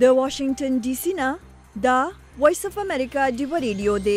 د واشنگټن ډي سي نه دا وایس اف امریکا ډیو ریډیو دی.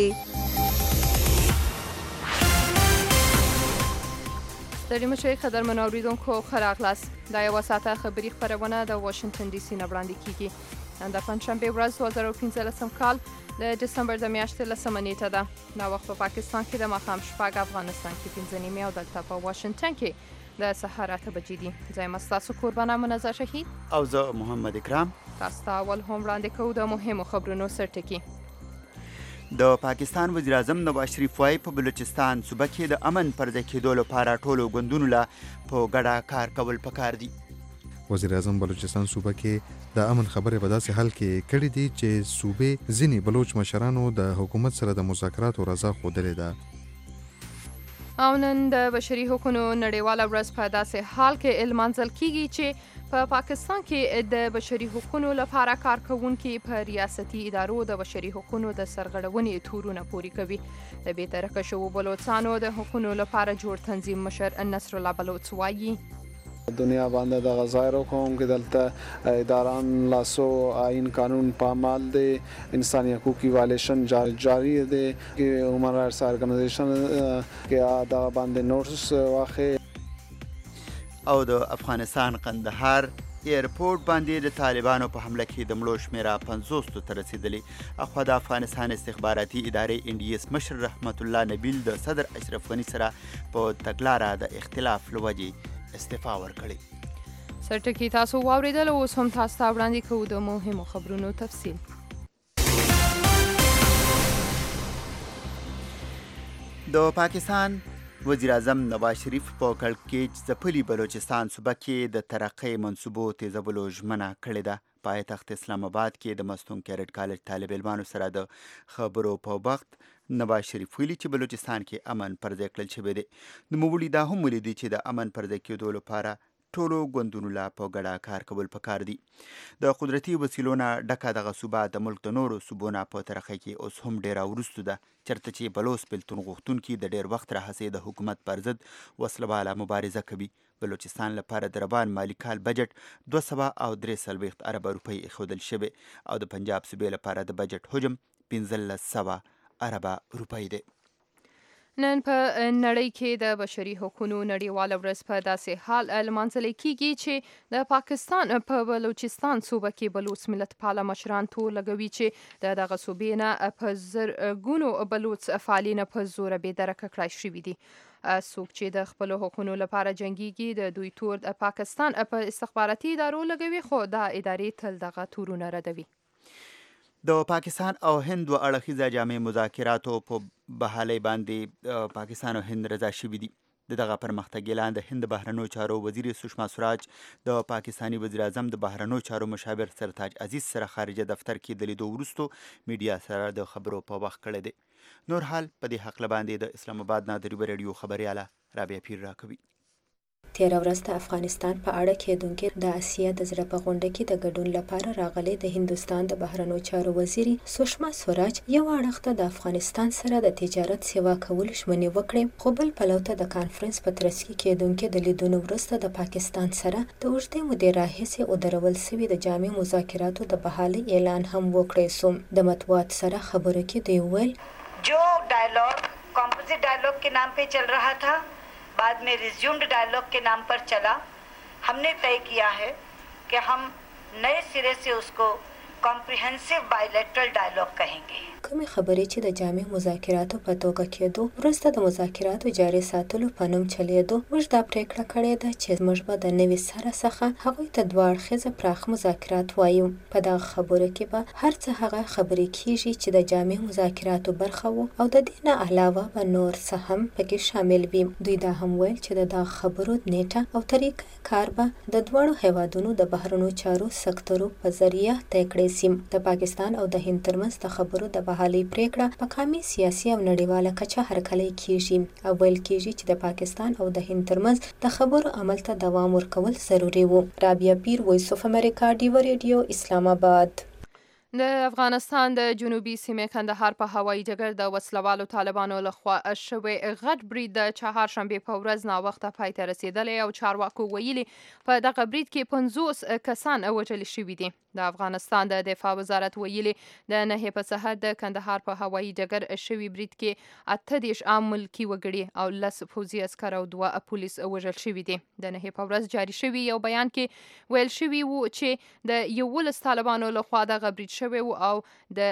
ستړي مشئ قدرمن اوریدونکو ښه راغلاست. دا یوه ساعته خبري خپرونه د واشنګټن ډي سي نه وړاندې کیږي. نن د پنجشنبې ورځ 2015 کال د ډسمبر د میاشتې 10مه نیټه ده. دا وخت په پاکستان کې د ماښام 6، افغانستان کې 5 نیمې او دلته په واشنګټن کې د سهار 8 بجې دي. زه یم ستاسو کوربانه منزه شهید او زه محمد اکرام. تاسو ته اول هم وړاندې کوو د مهمو خبرونو سرټکي. د پاکستان وزیر اعظم نواز شریف وایي په بلوچستان صوبه کې د امن پرځای کېدو لپاره ټولو ګوندونو له په ګډه کار کول پکار دي. وزیر اعظم بلوچستان صوبه کې د امن خبرې په داسې حال کې کړې دي چې صوبې ځینې بلوچ مشرانو د حکومت سره د مذاکراتو رضا ښودلې ده. او نن د بشري حقوقو نړیواله ورځ په داسې حال کې لمانځل کیږي چې په پاکستان کې د بشري حقوقو لپاره کارکوونکي په ریاستي ادارو د بشري حقوقو د سرغړونې تورونه پوري کوي. د بېطرفه شوو بلوچستانو د حقوقو لپاره جوړ تنظیم مشر نصر الله بلوچ وایي دنیا باندې د غزایرو کوم کې دلته اداران لاسو آئین قانون پامال دی انساني حقوق وایلیشن جاری دی کې هیومن رائټس ارګنایزیشن کې دا باندې نوټس واخې. او د افغانستان قندهار ایرپورټ باندې د طالبانو په حمله کې د مړو شمیره 50 ته رسیدلی. اخوا د افغانستان استخباراتي ادارې NDS مشر رحمت الله نبیل د صدر اشرف غنی سره په تګلاره د اختلاف لوجې استعفا ورکړي. سرټکي تاسو واوریدل. اوس هم تاسو ته وړاندې کوو د مهمو خبرونو تفصیل. د پاکستان وزیر اعظم نواز شریف په کړکېچ ځپلي بلوچستان صوبه کې د ترقۍ منصوبو تیزولو ژمنه کړې ده. پایتخت اسلام آباد کې د مستون کیرټ کالج طالب علمانو سره د خبرو په وخت نواز شریف ویلي چې بلوچستان کې امن پرځای کړل شوی دی. نوموړي دا هم ولیدي چې د امن پرځای کېدو لپاره ټولو ګوندونو له په ګډه کار کول پکار دي. د قدرتي وسیلو نه ډکه دغه صوبه د ملک د نورو صوبو نه په ترقۍ کې اوس هم ډېره وروسته ده، چېرته چې بلوڅ بېلتون غوښتونکي د ډېر وخت راهیسې د حکومت پر ضد وسله مبارزه کوي. بلوچستان لپاره د روان مالي کال بجټ 243 اربه روپۍ ایښودل شوی او د پنجاب صوبې لپاره د بجټ حجم 1500 اربه روپۍ دی. نن په نړۍ کې د بشري حقوقو نړیواله ورځ په داسې حال لمانځل کیږي چې د پاکستان په بلوچستان صوبه کې بلوڅ ملت پاله مشران تور لګوي چې دغه صوبې نه په زرګونو بلوڅ فعالین په زوره بېدرکه کړای شوي دي. څوک چې د خپلو حقوقو لپاره جنګیږي د دوی تور د پاکستان په استخباراتي ادارو لګوي، خو دا ادارې تل دغه تورونه ردوي. د پاکستان او هند و اړخیزه جامع مذاکراتو په بحالۍ باندې پاکستان او هند رضا شوي دي. دغه پرمختګ اعلان د هند بهرنیو چارو وزیر سشما سوراج د پاکستاني وزیر اعظم د بهرنیو چارو مشاور سرتاج عزیز سره خارجه دفتر کې د لیدو وروسته میډیا سره د خبرو په وخت کړی دی. نور حال په دې هکله باندې د اسلام آباد نه د ریډیو خبریاله رابعه پیر راکوي. تیره ورځ د افغانستان په اړه کېدونکې د اسیا د زړه په غونډه کې د ګډون لپاره راغلي د هندوستان د بهرنیو چارو وزیر سشما سوراج یو اړخ ته د افغانستان سره د تجارت سیوا کول ژمنې وکړې، خو بل پلو ته د کانفرنس په ترڅ کې کېدونکې د لیدونو وروسته د پاکستان سره د اوږدې مودې راهیسې ودرول سوي د جامع مذاکراتو د بحالۍ اعلان هم وکړی سو. د مطبوعات سره خبرو کې دوی ویل جو ډایلاګ کمپوزیټ ډایلاګ के नाम पे चल रहा था, बाद में रिज्यूम्ड डायलॉग के नाम पर चला. हमने तय किया है कि हम नए सिरे से उसको कॉम्प्रिहेंसिव बायलैटरल डायलॉग कहेंगे. کومې خبرې چې د جامع مذاکراتو په توګه کېدو وروسته د مذاکراتو جاري ساتلو په نوم چلیدو، موږ دا پریکړه کړې ده چې موږ به د نوي سره څخه هغوی ته دوه اړخیزه پراخ مذاکرات وایو. په دغه خبرو کې به هر څه هغه خبرې کیږي چې د جامع مذاکراتو برخه وو او د دې نه علاوه به نور څه هم پکې شامل وي. دوی دا هم ویل چې د دغه خبرو نیټه او طریقه کار به د دواړو هیوادونو د بهرنیو چارو سکتورو په ذریعه طی کړی سي. د پاکستان او د هند ترمنځ د خبرو د بحالۍ پریکړه په قامي سیاسي او نړیواله کچه هرکلی کیږي او ویل کیږي چې د پاکستان او د هند ترمنځ د خبرو عمل ته دوام ورکول ضروري وو. رابعه پیر، وایس اف امریکا ډیو ریډیو، اسلام آباد. د افغانستان د جنوبي سیمې کندهار په هوایي ډګر د وسلوالو طالبانو لخوا شوی غټ برید د چهارشنبې په ورځ ناوخته پای ته رسیدلی او چارواکو ویلي په دغه برید کې 50 کسان وژل شوي دي. د افغانستان د دفاع وزارت ویلي د نهې په سحر د کندهار په هوایي ډګر شوي برید کې 38 عام ملکي وګړي او 10 پوځي عسکر او 2 پولیس وژل شوي دي. د نهې په ورځ جاري شوي یو بیان کې ویل شوي وو چې د 11 طالبانو لخوا دغه برید شوی و او د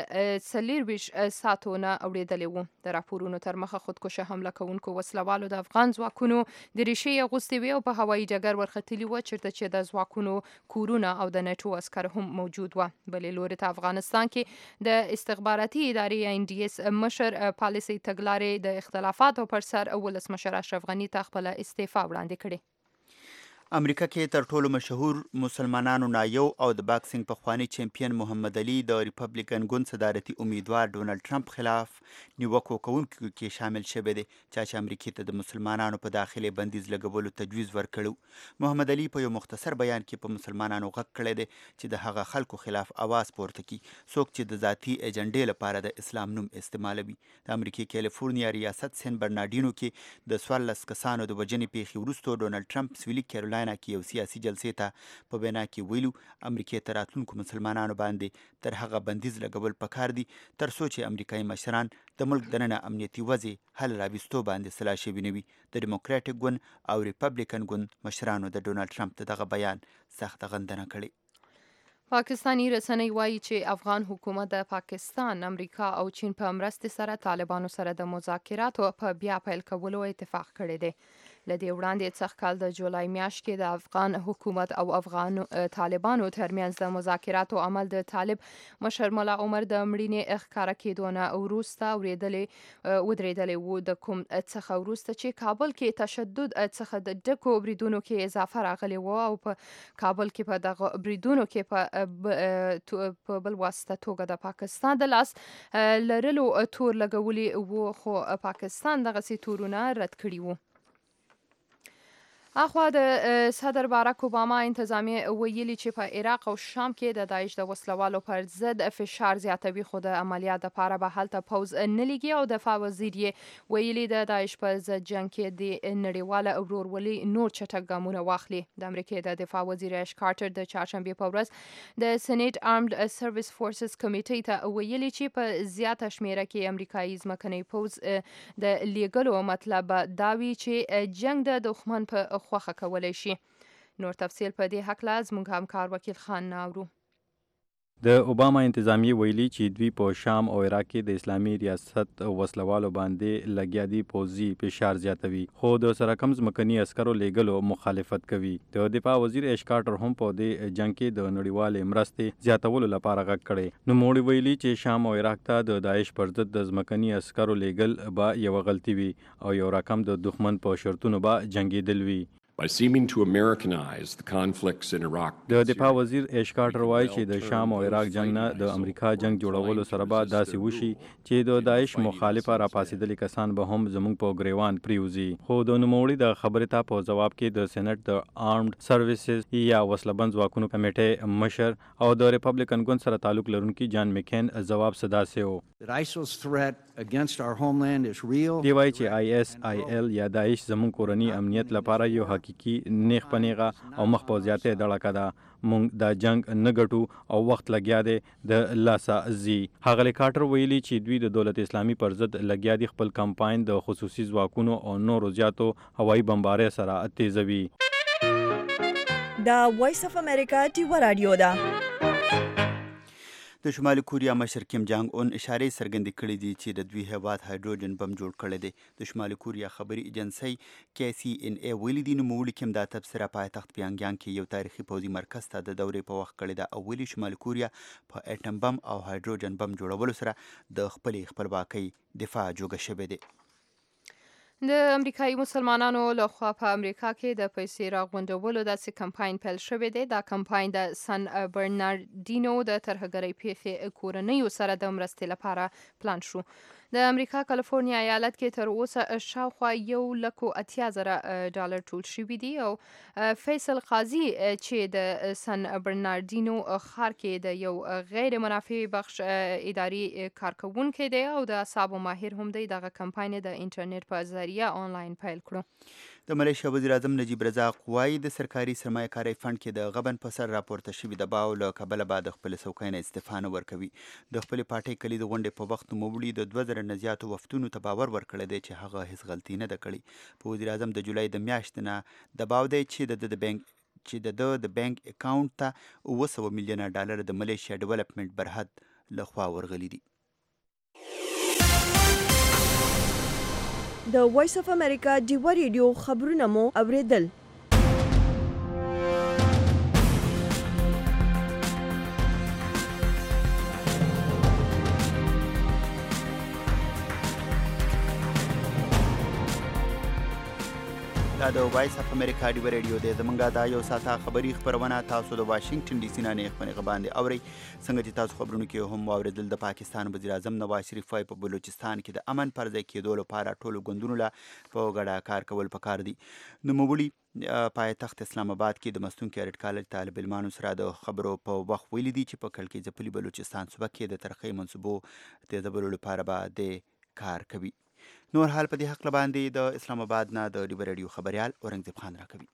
24 ساعتو نه اوریدلی و. د راپورونو تر مخه خودکشه حمله کوونکو وسلوالو د افغان ځواکونو د ریشې اغوستې وې او په هوایي ډګر ورختلي و چیرته چې د ځواکونو کورونه او د نیټو عسکر هم موجود و. بلې لوري ته افغانستان کې د استخباراتي ادارې NDS مشر پالیسي تګلارې د اختلافاتو پر سر ولسمشر اشرف غني ته خپل استعفا وړاندې کړې. امریکا کې تر ټولو مشهور مسلمانانو نه یو او د باکسینګ پخوانی چمپیون محمد علي د ریپبلیکن ګوند صدارتي امیدوار ډونالد ټرمپ خلاف نیوکو کوونکو کې شامل شوی دی چې امریکا ته د مسلمانانو په داخلي بندیز لګولو تجویز ورکړو. محمد علي په یو مختصر بیان کې په مسلمانانو غږ کړی دی چې د هغه خلکو خلاف आवाज پورته کړي څوک چې د ذاتي ایجنډې لپاره د اسلام نوم استعمالوي. د امریکا کیلیفورنیا ریاست سن برنارډینو کې د 14 کسانو د وژنې پیښې وروسته ډونالد ټرمپ سویلي کیرولاین کې یو سیاسي جلسې ته په وینا کې ویلو امریکا ته راتلونکو مسلمانانو باندې تر هغه بندیز لګول پکار دي تر څو چې امریکایي مشران د ملک دننه امنیتي وضع حل راوستو باندې سلا شوي نه وي. د ډیموکراټیک ګوند او ریپبلیکن ګوند مشرانو د ډونالد ټرمپ دغه بیان سخت غندنه کړې. پاکستانی رسنۍ وایي چې افغان حکومت د پاکستان، امریکا او چین په مرستې سره طالبانو سره د مذاکراتو په بیا پیل کولو اتفاق کړی دی. لدې وړاندې څخه کال د جولای میاشت کې د افغان حکومت او افغان طالبانو ترمنځ د مذاکراتو عمل د طالب مشر ملا عمر د مړینې ښکاره کېدو نه وروسته ودرېدلی و. د کوم څخه وروسته چې کابل کې تشدد څخه د ډکو بریدونو کې اضافه راغلی و او په کابل کې په دغه بریدونو کې په بل واسطه توګه د پاکستان د لاس لرلو تور لګولی و خو پاکستان دغسې تورونه رد کړي وو. اخوا د صدر باراک اوباما انتظامیه ویلي چې په عراق او شام کې د داعش د وسلوالو پر ضد فشار زیاتوي خو د عملیات لپاره به هلته پوځ نه لګي او دفاع وزیر یې ویلي د داعش پر ضد جنګ کې د نړیواله ورورولي نور چټک ګامونه واخلي. د امریکا د دفاع وزیر اش کارټر د چهارشنبې په ورځ د سېنیټ آرمډ سرویس فورسز کمیټې ته ویلي چې په زیاته شمیره کې امریکایي ځمکنی پوځ د لیږلو مطلب دا وي چې جنګ د دښمن په خوخه کولای شي. نور تفصیل په دې هکله زموږ همکار وکیل خان ناورو. د اوباما انتظامیه ویلي چې دوی په شام او عراق کې د اسلامي ریاست وسلوالو باندې لګیا دي پوځي فشار زیاتوي خو د سره کم ځمکني عسکرو لیږلو مخالفت کوي. د دفاع وزیر اش کارټر هم په دې جنګ کې د نړیوالې مرستې زیاتولو لپاره غږ کړی. نوموړي ویلي چې شام او عراق ته د داعش پر ضد د ځمکني عسکرو لیږل به یوه غلطي وي او یو رقم د دښمن په شرطونو به جنګېدل وي. By seeming to Americanize the conflicts in Iraq. د دفاع وزیر اش کارټر وایي چې د شام او عراق جنگ نه د امریکا جنگ جوړولو سره به داسې وشي چې د داعش مخالفه راپاسېدلي کسان به هم زموږ په ګریوان پریوزي. خو د نوموړي د خبرې ته په جواب کې د سېنات د آرمډ سرویسز یا وسلهبند ځواکونو کمیټې مشر او د ریپبلیکن ګوند سره تعلق لرونکي جان مکین جواب صداسه و. دی وایي چې ISIL یا داعش زموږ کورني امنیت لپاره یو حقیقي نیغ پنیغه او مخ په زیاتې دړکه ده. مونږ دا جنگ نه ګټو او وخت لګیا دی د لاسه زی. هغه کارټر ویلي چې دوی د دولت اسلامي پر ضد لګیا دي خپل کمپاین د خصوصي ځواکونو او نورو زیاتو هوایي بمبارۍ سره تیزوي. دا وایس اف امریکا ټیو رادیو ده. د شمالي کوریا مشر کیم جانګ اون اشاره څرګندې کړې دي چې د دوی هیواد هایدروجن بم جوړ کړی دی. د شمالي کوریا خبري ایجنسی KCNA ویلي دي نوموړي کیم دا تبصره پایتخت پیانګیانګ کې یو تاریخي پوځي مرکز ته د دورې په وخت کړی ده او ویلي شمالي کوریا په اټم بم او هایدروجن بم جوړولو سره د خپلواکۍ دفاع جوړه شوې ده. د امریکایي مسلمانانو لخوا په امریکا کې د پیسې راغونډولو داسې کمپاین پیل شوی دی. دا کمپاین د سن برنارډینو د ترهګرۍ پیښې کورنیو سره د مرستې لپاره پلان شو. د امریکا کالیفورنیا ایالت کې تر اوسه شاوخوا $180,000 ټول شوي دي او فیصل قاضي چې د سن برناردینو ښار کې د یو غیر منافع بخش اداري کارکونکی دی او د اعصابو ماهر هم دی. دغه کمپاین د انټرنیټ په ذریعه آنلاین پیل کړو. د ملیشیا وزیر اعظم نجیب رزاق وایي د سرکاري سرمایه کارۍ فنډ کې د غبن په سر راپورته شوي دباو له کبله به د خپل څوکۍ نه استعفا نه ورکوي. د خپلې پارټۍ کلید غونډې په وخت نوموړي د 2000 نه زیاتو وفتونو ته باور ورکړی دی چې هغه هیڅ غلطي نه ده کړې. په وزیر اعظم د جولای د میاشتې نه دباو دی چې د بانک اکاونټ ته $900 میلیونه د ملیشیا ډیولپمنټ برحد لخوا ورغلي دي. د وایس اف امریکا ډیوا ریډیو خبرونه مو اوریدل. دا د وایس اف امریکا ډیوا ریډیو دی. زمونږ دا یو ساعته خبري خبرونه تاسو د واشنگټن ډي سي نه خبرونه باندې اوري. څنګه چې تاسو خبرونه کې هم اوریدل د پاکستان وزیر اعظم نواز شریف وايي په بلوچستان کې د امن پر ځای کېدو لپاره ټولو ګوندونو له په ګډه کار کول پکار دي. نوموړي پایتخت اسلام آباد کې د مستونکي ارټ کالج طالب علمانو سره د خبرو په وخت ویلي دي چې په کلکې ځپلي بلوچستان صوبه کې د ترقۍ منصوبو تیزولو لپاره به د کار کوي. نور حال په دې حق باندې د اسلام آباد نه د ډیوا ریډیو خبريال اورنګزیب خان راکوي.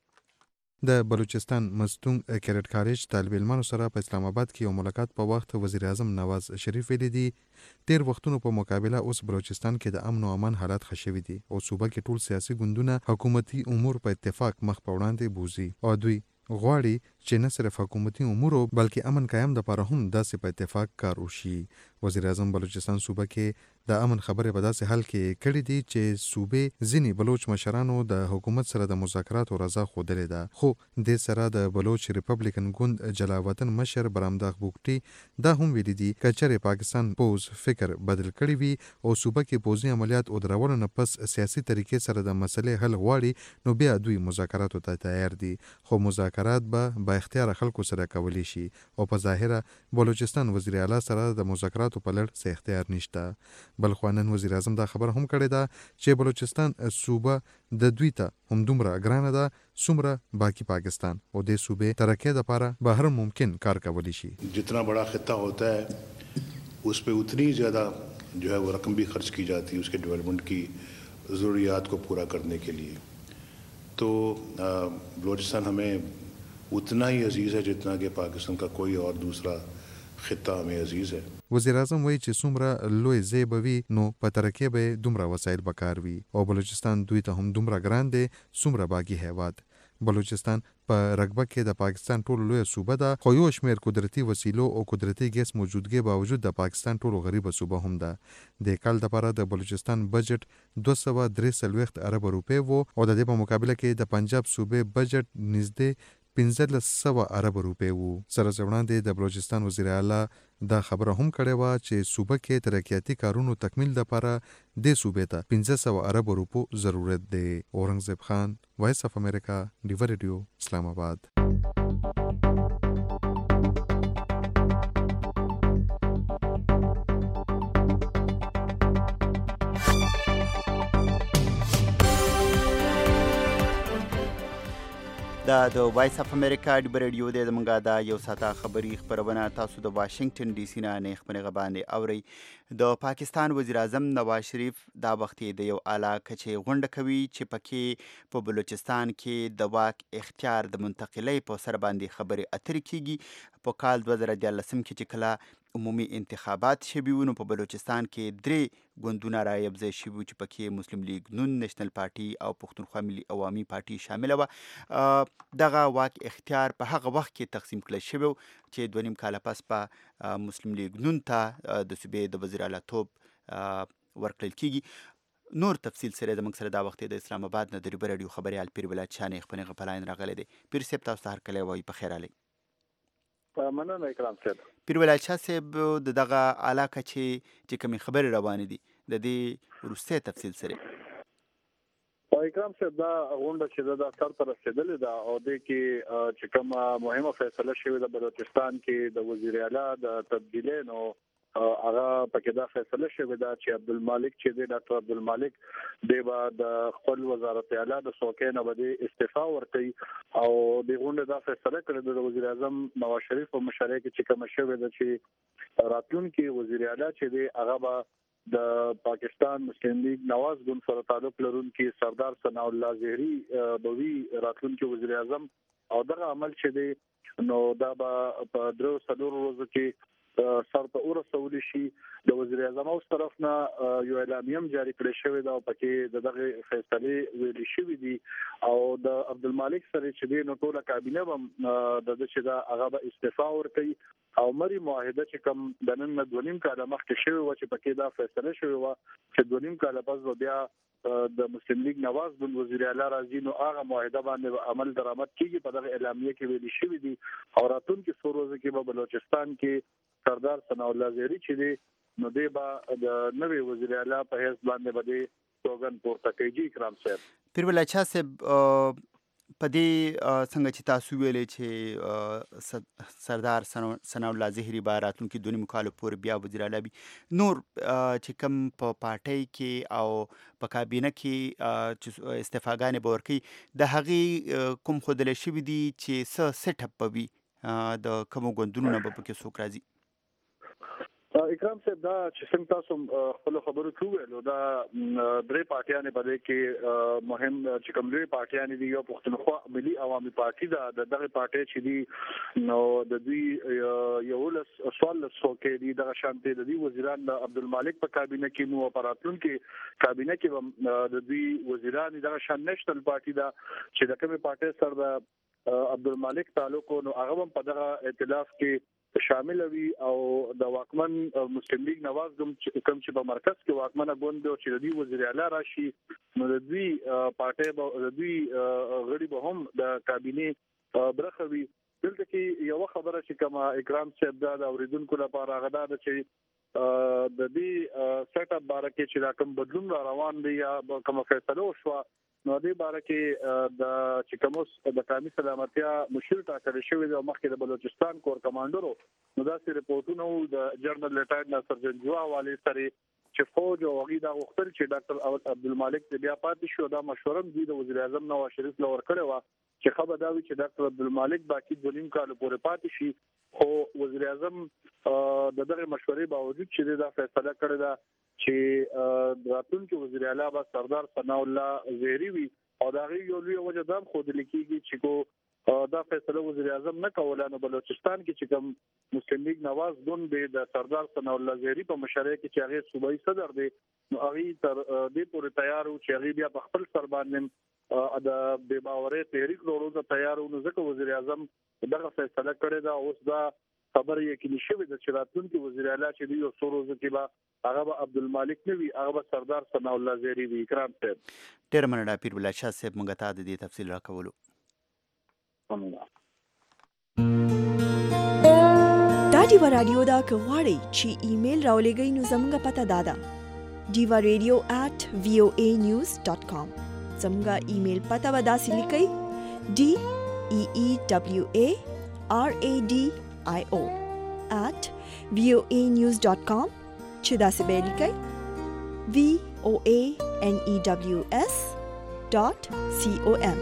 د بلوچستان مستون کرټ کالج طالب علمانو سره په اسلام آباد کې یو ملاقات په وخت وزیر اعظم نواز شریف ویلي دي تیر وختونو په مقابله اوس بلوچستان کې د امن او امان حالات ښه شوي دي او صوبه کې ټول سیاسي ګوندونه حکومتي امور په اتفاق مخ په وړاندې بوزي او دوی غواړي چې نه صرف حکومتي امورو بلکې امن قایم دپاره هم داسې په اتفاق کار وشي. وزیر اعظم بلوچستان صوبه کې د امن خبرې په داسې حال کې کړې دي چې صوبې ځینې بلوچ مشرانو د حکومت سره د مذاکراتو رضا ښودلې ده. خو دې سره د بلوچ ریپبلیکن ګوند جلاوطن مشر برامداغ بوګټي دا هم ویلي دي که چېرې پاکستان پوز فکر بدل کړی وي او صوبه کې پوځي عملیات او درولو نه پس سیاسي طریقې سره د مسلې حل غواړي نو بیا دوی مذاکراتو ته تیار دي. خو مذاکرات به با اختیار خلکو سره کولی شي او په ظاهره بلوچستان وزیر اعلی سره د مذاکراتو په لړ څه اختیار نشته. بل خو نن وزیر اعظم دا خبر هم کړې ده چې بلوچستان صوبه د دوی ته هم دومره ګرانه ده څومره باقی پاکستان او د صوبې ترقۍ لپاره به هر ممکن کار کولی شي. जितना बड़ा खिता होता है उस पर उतनी ज़्यादा जो है वो रकम भी खर्च की जाती है उसके डेवलपमेंट की ज़रूरियात को पूरा करने के लिए. तो बलूचिस्तान हमें उतना ही अजीज़ है जितना कि पाकिस्तान का कोई और दूसरा खिता हमें अजीज़ है. وزیر اعظم وایي چې څومره لوی ځای به وي نو په ترقۍ به دومره وسایل به کار وي او بلوچستان دوی ته هم دومره ګران دی څومره باقي هیواد. بلوچستان په رقبه کې د پاکستان ټولو لویه صوبه ده خو یو شمېر قدرتي وسیلو او قدرتي ګیس موجودګۍ باوجود د پاکستان ټولو غریبه صوبه هم ده. د کال دپاره د بلوچستان بجټ 243 ارب روپۍ و او د دې په مقابله کې د پنجاب صوبې بجټ نږدې 1500 ارب روپۍ وو. سره وړاندې د بلوچستان وزیر اعلی دا خبره هم کړې وه چې صوبه کې ترقیاتي کارونو تکمیل لپاره دې صوبې ته 1500 ارب روپو ضرورت دی. اورنګزیب خان وایس اف امریکا ډیوا ریډیو اسلام آباد. دا د وایس اف امریکا ډیوا ریډیو دی. زمونږ دا یو ساعته خبري خبرونه تاسو د واشنگټن ډي سي نه خبرونه باندې اوري. د پاکستان وزیر اعظم نواز شریف دا وخت د یو اعلی کچې غونډه کوي چې پکې په بلوچستان کې د واک اختیار د منتقلۍ په سر باندې خبرې اترې کیږي. په کال 2014 کې چې کله عمومي انتخابات شوي وو نو په بلوچستان کې 3 ګوندونه را یوځای شوي وو چې پکې مسلم لیگ نون، نېشنل پارټي او پښتونخوا ملي عوامي پارټي شامله وه. دغه واک اختیار په هغه وخت کې تقسیم کړی شوی و چې 2.5 کاله پس په مسلم لیگ نون ته د صوبې د وزیر اعلی توب ورکړل کیږي. نور تفصیل سره زموږ سره دا وخت د اسلام آباد نه د ډیوا ریډیو خبريال پیر ولایت شانې خپلې غپلاین راغلی دی. پیر صاحب تاسو ته هر کله وایي په خیر علي. مننه اکرام صاحب. پیر ولایت شاه صاحب دغه اعلی چې کومې خبرې روانې دي د دې وروستی تفصیل سره. اکرام صاحب دا غونډه چې دا سر ته رسېدلې ده او دې کې چې کومه مهمه فیصله شوې ده بلوچستان کې د وزیر اعلی د تبدیلینو هغه پکې دا فیصله شوې ده چې عبدالمالک چې دی ډاکټر عبدالمالک دی به د خپل وزارت اعلی د څوکۍ نه به استعفا ورکړي او د غونډې دا فیصله کړې ده د وزیر اعظم نواز شریف په مشرۍ کې چې کوم شوې ده چې راتلونکي وزیر اعلی چې دی هغه به د پاکستان مسلم لیگ نواز ګوند سره تعلق لرونکي سردار ثناء الله زهري بوي راتلونکي وزیر اعظم او دغه عمل چې دی نو دا به په 3 ورځو کې سر ته ورسول شي د وزیر اعظم اوس طرف نه یو اعلامیه جاری کړی شوی دا پکې دغه فیصله ویل شوی دی او د عبدالمالک سره چې دی نو ټوله کابینه هم د چې دا هغه به استعفا ورکړي او مری معاهده چې کوم د نن 2.5 کال مخکې شوی و چې پکې دا فیصله شوی و چې 2.5 کال پس بیا د مسلم لیگ نواز ګوند وزیر اعلی راځي نو هغه معاهده باندې عمل درآمد کیږي په دغه اعلامیه کې ویل شوی دی او راتلونکي څو ورځې کې په بلوچستان کې سردار ثناء الله زهري چې دی نو دی به د نوې وزیر اعلی په حیث باندې به سوګند پورته کوي. اکرام صاحب پیرول اچھا صاحب په دې څنګه چې تاسو ویلې چې سردار ثناء الله زهري به راتلونکي 2.5 کال پورې بیا وزیر اعلی وي نور چې کوم په پارټۍ کې او په کابینه کې چې استعفاګانې به ورکوي د هغې کوم ښودلی شوي دي چې څه سیټ اپ به وي د کومو ګوندونو نه به پکې څوک راځي؟ اکرام صاحب دا چې څنګه تاسو خپل خبرو کې ویلو دا درې پارټیانې په دې کې مهم چې کوم لوی پارټیانې دي یو پښتونخوا ملي عوامي پارټي دا دغه پارټي چې دي نو د دوی یو لس سوال څوکۍ دي دغه شانتي د دوی وزیران عبدالمالک په کابینه کې نو اپراتون کې کابینه کې د دوی وزیران دغه شان نېشنل پارټي دا چې د کومه پارټي سره د عبدالمالک تعلق نو هغه په دغه ائتلاف کې شامل وي او د واکمن مسلم لیگ نواز ګوند کوم چې په مرکز کې واکمنه ګوند او چې د دوی وزیر اعلی راشي نو د دوی پارټي به د دوی غړي به هم د کابینه برخه وي. دلته کې یو خبره چې کما اکرام صاحب دا د اوریدونکو لپاره غدا ده چې د دې سیټ اپ باره کې چې کوم بدلون روان دی یا کوم فیصله وشو نو دې باره کې د چې کوموس د قومي سلامتیا مشیر ټاکل شوی د مخکې د بلوچستان کور کمانډرو نو دا سي رپورټونه د جنرال لیټنانټ ناصر جنجوا والی سره چې فوج او غي دا وختل چې ډاکټر عبدالمالک بیا پاتې شو دا مشوره دی د وزیر اعظم نواز شریف لور کړو چې خبر دا وی چې ډاکټر عبدالمالک باقي 2.5 کال پورې پاتې شي خو وزیر اعظم د دغه مشورې باوجود چې دا فیصله کړی دا چې راتلونکي وزیر اعلی به سردار ثناء الله زهري وي او دا یو لوی وجه دا خود لیکيږي چې کو دا فیصله وزیر اعظم نه کوله نو بلوچستان کې چې کوم مسلم لیگ نواز ګوند د سردار ثناء الله زهري په مشرۍ کې چې هغه صوبایي صدر دی نو هغه تر دې پورې تیار او چې هغه بیا په خپل سر باندې د بے باورۍ تحریک وروزه تیار او ځکه وزیر اعظم دغه فیصله کړې ده اوس دا خبر یقیني شوی د چې راتلونکي وزیر اعلی چې دی یو څو ورځې کې به هغه به عبدالمالک نه وي هغه به سردار ثناء الله زهري وي. اکرام صاحب ډېر مننه پیر بلا شاه صاحب موږ ته د دې تفصیل راکولو. دا ډیوا رادیو دا که غواړئ چې ایمیل راولېږئ نو زموږ پته دا ده diva@voanews.com زموږ ایمیل پته به داسې لیکئ DEEWARADIO@voanews.com چې داسې به لیکئ VOANEWS.com.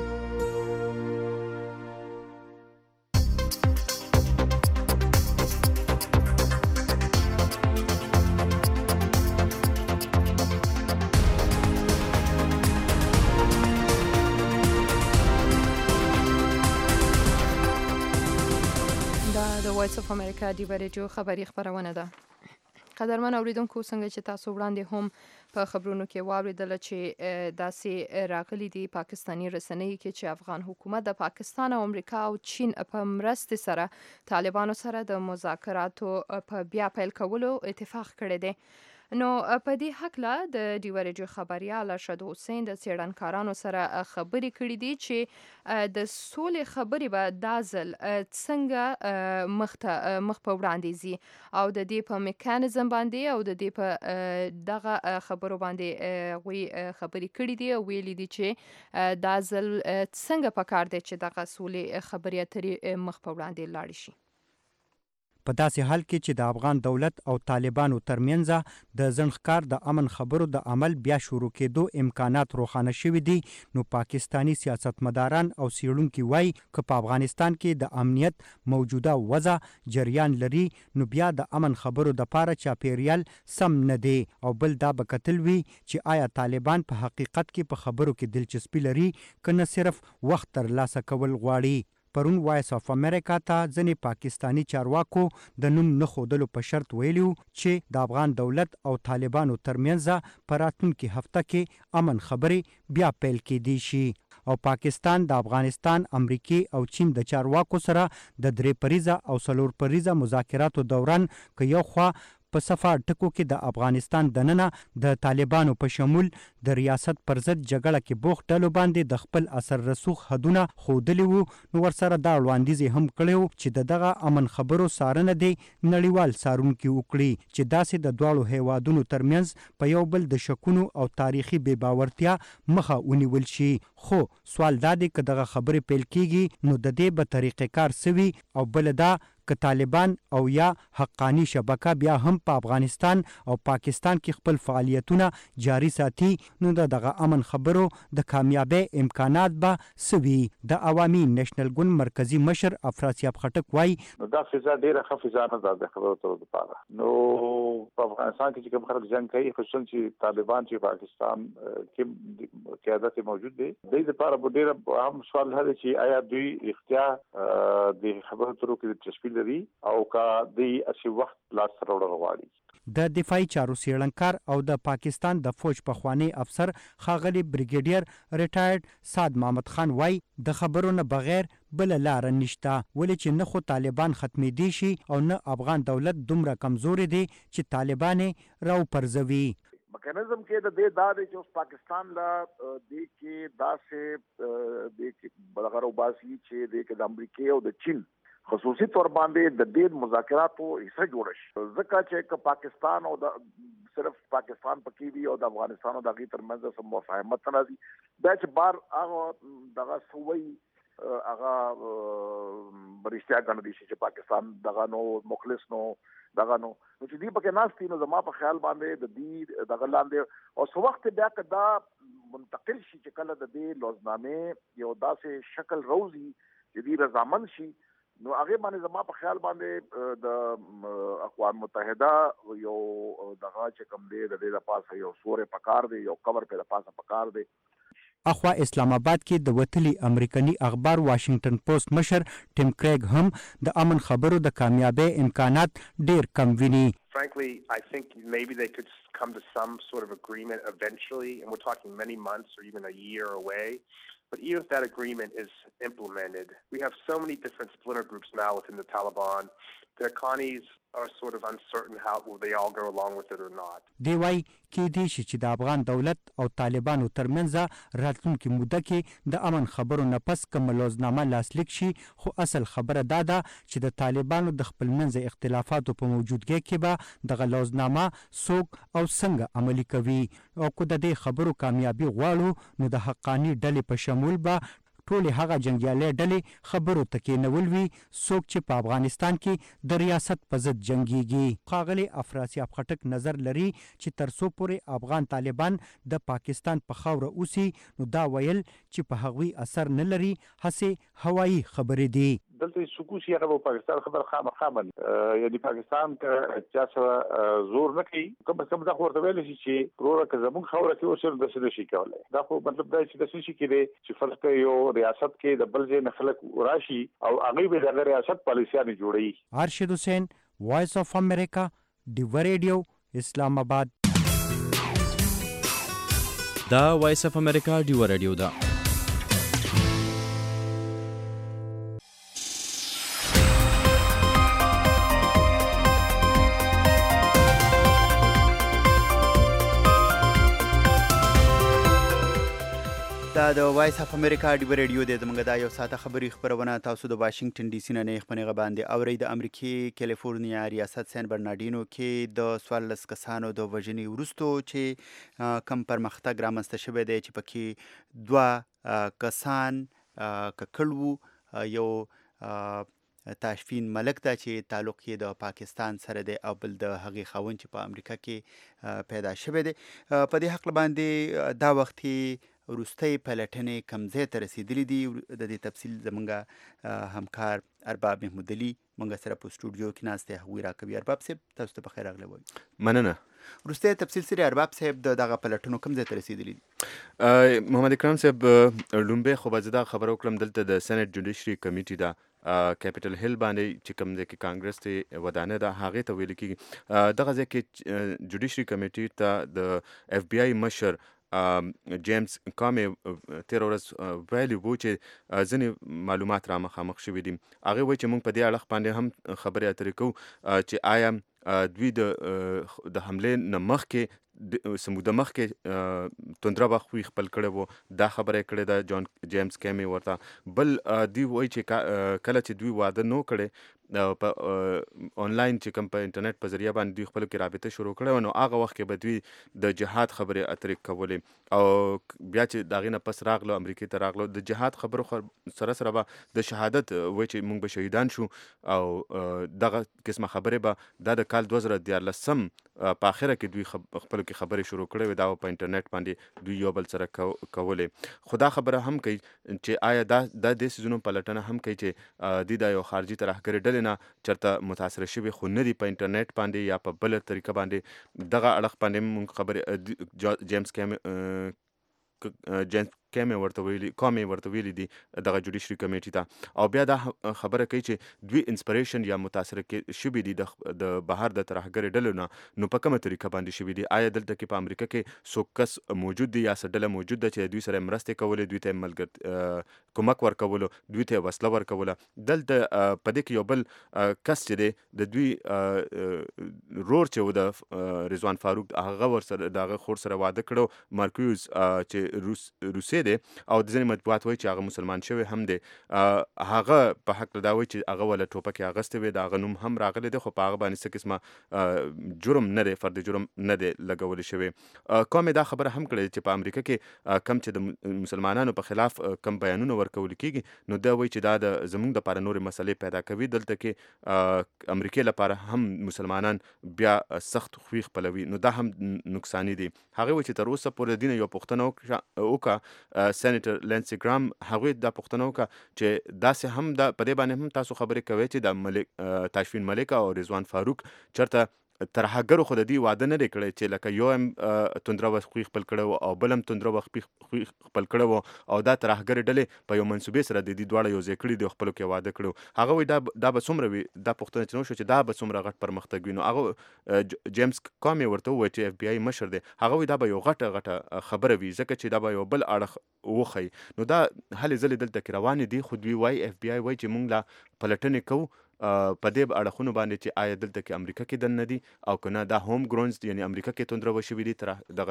وایس اف امریکا دی ریډیو خبری خبرونه ده. قدرمن اوریدونکو څنګه چې تاسو وړاندې هم په خبرونو کې واوریدل چې داسې راغلي دي پاکستانی رسنۍ کې چې افغان حکومت د پاکستان او امریکا او چین په مرسته سره طالبانو سره د مذاکراتو په بیا پیل کولو اتفاق کړی دی. نو په دې حقله د ډیوا ریډیو خبريال ارشد حسین د څېړنکارانو سره خبرې کړې دي چې د سولې خبرې به دا ځل څنګه مخ په وړاندې ځي او د دې په میکانیزم باندې او د دې په دغه خبرو باندې غوي خبرې کړې دي او ویلي دي چې دا ځل څنګه پکار دی چې دغه سولې خبرې اترې مخ په وړاندې لاړ شي. په داسې حال کې چې د افغان دولت او طالبانو ترمنځ د ځنډ د امن خبرو د عمل بیا شروع کېدو امکانات روښانه شوي دي، نو پاکستانی سیاستمداران او څېړونکي وایي که په افغانستان کې د امنیت موجوده وضع جریان لري نو بیا د امن خبرو د پاره چاپیریال سم نه دی، او بل دا به کتل وي چې آیا طالبان په حقیقت کې په خبرو کې دلچسپي لري که نه صرف وخت ترلاسه کول غواړي. پرون وایس اف امریکا ته ځینې پاکستانی چارواکو د نوم نه ښودلو په شرط ویلي چې د افغان دولت او طالبانو ترمنځ په راتلونکي هفته کې امن خبرې بیا پیل کېدی شي، او پاکستان د افغانستان، امریکې او چین د چارواکو سره د 3 پریزه او 4 پریزه مذاکراتو دوران که یو خوا په صفا ټکو کې د افغانستان دننه د طالبانو په شمول د ریاست پر ضد جګړه کې بوخت ډلو باندې د خپل اثر رسوخ حدونه ښودلي وو، نو ورسره دا وړاندیز هم کړی وو چې دغه امن خبرو څارنه دی نړیوال څارونکي وکړي چې داسې د دواړو هیوادونو ترمنځ په یو بل د شکونو او تاریخي بې باورتیا مخه ونیول شي. خو سوال دا دی که دغه خبرې پیل کیږي نو د دې به طریقې کار سوي، او بل دا که طالبان او یا حقانی شبکه بیا هم په افغانستان او پاکستان کې خپل فعالیتونه جاری ساتي نو دغه امن خبرو د کامیابی امکانات به سوي. د عوامي نېشنل ګوند مرکزی مشر افراسیاب خټک وایي نو دا فضا ډیره ښه فضا نه ده د خبرو اترو لپاره. نو په افغانستان کې چې کوم خلک جنګ کوي، خصوصا چې طالبان چې پاکستان کې قیادت موجود دی، د دې لپاره به ډیره هم سوال هر چې آیا دوی اختیار د خبرو اترو کې دلچسپي لري او کا دی اسی وخت لاس سره وړل غواړي. د دفاعي چارو څېړنکار او د پاکستان د فوج پخوانی افسر ښاغلی بریګیډیر ریټایرډ سعد محمد خان وایي د خبرو نه بغیر بل لار نشته، ولې چې نه خو طالبان ختمېدی شي او نه افغان دولت دومره کمزوري دی چې طالبان راو پرځوي. میکانیزم کې د دې دا دی چې اوس پاکستان لا د کې داسې د کې بلغرو باسي چې د کې د امریکا او د چین خصوصي تور باندې د دې مذاکراتو حصہ جوړ شي، ځکه چې پاکستان او د صرف پاکستان پکې وي او د افغانستان او د غي ترمنځ سم مفاهمت نه دي، دا چې بار هغه دغه سوي هغه برښتیا غنډي چې پاکستان دغه نو مخلص نو دغه نو چې دی پکې ناشتي نو زما په خیال باندې د دې دغه لاندې او سو وخت بیا کدا منتقل شي چې کله د دې لوزنامه یو داسې شکل روزي چې دی رضامند شي نو هغه باندې زما په خیال باندې د اقوام متحده یو دغه چې کوم دی د دې لپاره یو سورې پکار دی، یو کور په لپاره پکار دی. اخوا اسلام آباد کې د وتلي امریکایي اخبار واشنگټن پوسټ مشر ټیم کریګ هم د امن خبرو د کامیابی امکانات ډیر کم ویني. Frankly, I think maybe they could come to some sort of agreement eventually, and we're talking many months or even a year away. But even if that agreement is implemented, we have so many different splinter groups now within the Taliban. The Haqqanis are sort of uncertain how will they all go along with it or not. دی وای کې دی چې د افغان دولت او طالبانو ترمنځ راتلونکي موده کې د امن خبرو نه پس کوم لوزنامه لاسلیک شي، خو اصل خبره دا ده چې د طالبانو د خپل منځ اختلافاتو په موجودګۍ کې به دغه لوزنامه څوک او څنګه عملي کوي، او که د دې خبرو کامیابي غواړو نو د حقانی ډلې په شمول به ټولې هغه جنګیالي ډلې خبرو ته کېنول وي څوک چې په افغانستان کې د ریاست په ضد جنګیږي. ښاغلی افراسیاب خټک نظر لري چې تر څو پورې افغان طالبان د پاکستان په خاوره اوسي نو دا ویل چې په هغوی اثر نه لري، هسې هوایي خبرې دي. دلته سکوسی هغه پاکستان خبر خامخا یعنی پاکستان که چا سره زور نه کوي کوم څه دا ورته ویل شي چې پروره که زمون خوره کې اوسر د څه شي کولای. دا خو مطلب دا چې د څه شي کې چې فرض کړئ یو ریاست کې د بل ځای نه خلک راشي او هغه به د ریاست پالیسیانه جوړي. ارشد حسین، وایس اف امریکا، ډیو ریډیو، اسلام آباد. دا وایس اف امریکا ډیو ریډیو دا. دا د وایس اف امریکا ډیو ریډیو د زمونږ دا یو ساعته خبري خبرونه تاسو د واشنگټن ډي سي نه خپنه باندې اوري. د امریکای کالیفورنیا ریاست سان برناردینو کې د 14 کسانو د وژنې وروستو چې کم پرمختګ رامنځته شوی دی چې پکې 2 کسان ککړ وو، یو تاشفین ملک ته چې تعلق یې د پاکستان سره دی او بل د هغې خاوند چې په امریکا کې پیدا شوی دی. په دې حق باندې دا وخت وروستۍ پلټنې کوم ځای ته رسېدلي دي. د دې تفصیل زمونږ همکار ارباب محمود علي مونږ سره په سټوډیو کې ناست دی، هغوی راکوي. ارباب صاحب تاسو ته په خیر راغلی وایو. مننه. وروستی تفصیل سره ارباب صاحب د دغه پلټنو کوم ځای ته رسېدلي دي؟ محمد اکرم صاحب لومبۍ خو به زه دا خبره وکړم، دلته د سینټ جوډیشري کمیټي ده کیپټل هیل باندې چې کوم ځای کې کانګرس ته ودانه ده هغې ته ویل کېږي. دغه ځای کې جوډیشري کمیټي ته د اف بی آی مشر جیمز کامې تېره ورځ ویلي وو چې ځینې معلومات را مخامخ شوي دي. هغې وایي چې موږ په دې اړخ باندې هم خبرې اترې کوو چې آیا دوی د حملې نه مخکې سموده مخکې توندره به خوی خپل کړی وو. دا خبره یې کړې ده جان جیمز کامې ورته. بل دوی وایي چې کله چې دوی واده نو کړی په آنلاین چې کوم په انټرنیټ په ذریعه باندې دوی خپلو کې رابطه شروع کړې وه، نو هغه وخت کې به دوی د جهاد خبرې اترې کولې. او بیا چې د هغې نه پس راغلو امریکې ته راغلو د جهاد خبرو سره سره به د شهادت وایي چې موږ به شهیدان شو او دغه قسمه خبرې به دا د کال 2014 په اخره کې دوی خپلو کې خبرې شروع کړې وې. دا په انټرنیټ باندې دوی یو بل سره کولې. خو دا خبره هم کوي چې آیا دا دې څیزونو پلټنه هم کوي چې دوی دا یو خارجي ترهګرې ډلې نه چېرته متاثره شوي خو نه دي په انټرنیټ باندې یا په بله طریقه باندې. دغه اړخ باندې موږ خبرې جیمز کامې ورته ویلي دي دغه جوډیشري کمیټي ته. او بیا دا خبره کوي چې دوی انسپریشن یا متاثره شوي دي د بهر د ترهګرې ډلو نه. نو په کومه طریقه باندې شوي دي؟ آیا دلته کې په امریکا کې څوک کس موجود دي یا څه ډله موجود ده چې دوی سره مرستې کولې، دوی ته کومک ورکولو، دوی ته وسله ورکوله؟ دلته په دې کې یو بل کس چې دی د دوی رور چې و د رضوان فاروق، هغه ورسره د هغه خور سره واده کړو، مارکوز چې روسي دی او د ځینې مطبوعات وایي چې هغه مسلمان شوی هم دی. هغه په حق دا وایي چې هغه وله ټوپکې اغوستې وې، د هغه نوم هم راغلی دی، خو په هغه باندې څه قسمه جرم نه دی، فرد جرم نه دی لګولی شوی. کومې دا خبره هم کړې چې په امریکا کې کم چې د مسلمانانو په خلاف کم بیانونه ورکول کېږي، نو دا وایي چې دا د زموږ دپاره نورې مسلې پیدا کوي. دلته کې امریکې لپاره هم مسلمانان بیا سخت خوی خپلوي، نو دا هم نقصاني دي. هغې وایي چې تر اوسه پورې د دې نه یو پوښتنه وکړه سینیټر لینسي ګرام، هغوی دا پوښتنه وکړه چې داسې هم په دې باندې هم تاسو خبرې کوئ چې د تاشفین ملک او رضوان فاروق چېرته ترهګرو خو د دې واده نه دی کړی چې لکه یو هم توندره وخوی خپل کړی و او بل هم توندره وخوی خپل کړی و او دا ترهګرې ډلې په یو منصوبې سره د دې دواړه یو ځای کړي دي او خپلو کې واده کړی. هغه وایي دا به څومره وي، دا پوښتنه چې وشوه چې دا به څومره غټ پرمختګ وي. نو هغه جیمز کامې ورته ووایي چې اف بی آی مشر دی، هغه وایي دا به یو غټه خبره وي ځکه چې دا به یو بل اړخ وښیي. نو دا هلې ځلې دلته کې روانې دي، خو دوی وایي اف بی آی وایي چې موږ لا پلټنې کوو په دې اړخونو باندې چې آیا دلته کې امریکا کې دننه دي او که نه دا هوم ګرونز یعنی امریکا کې توندره وشوي دي، دغه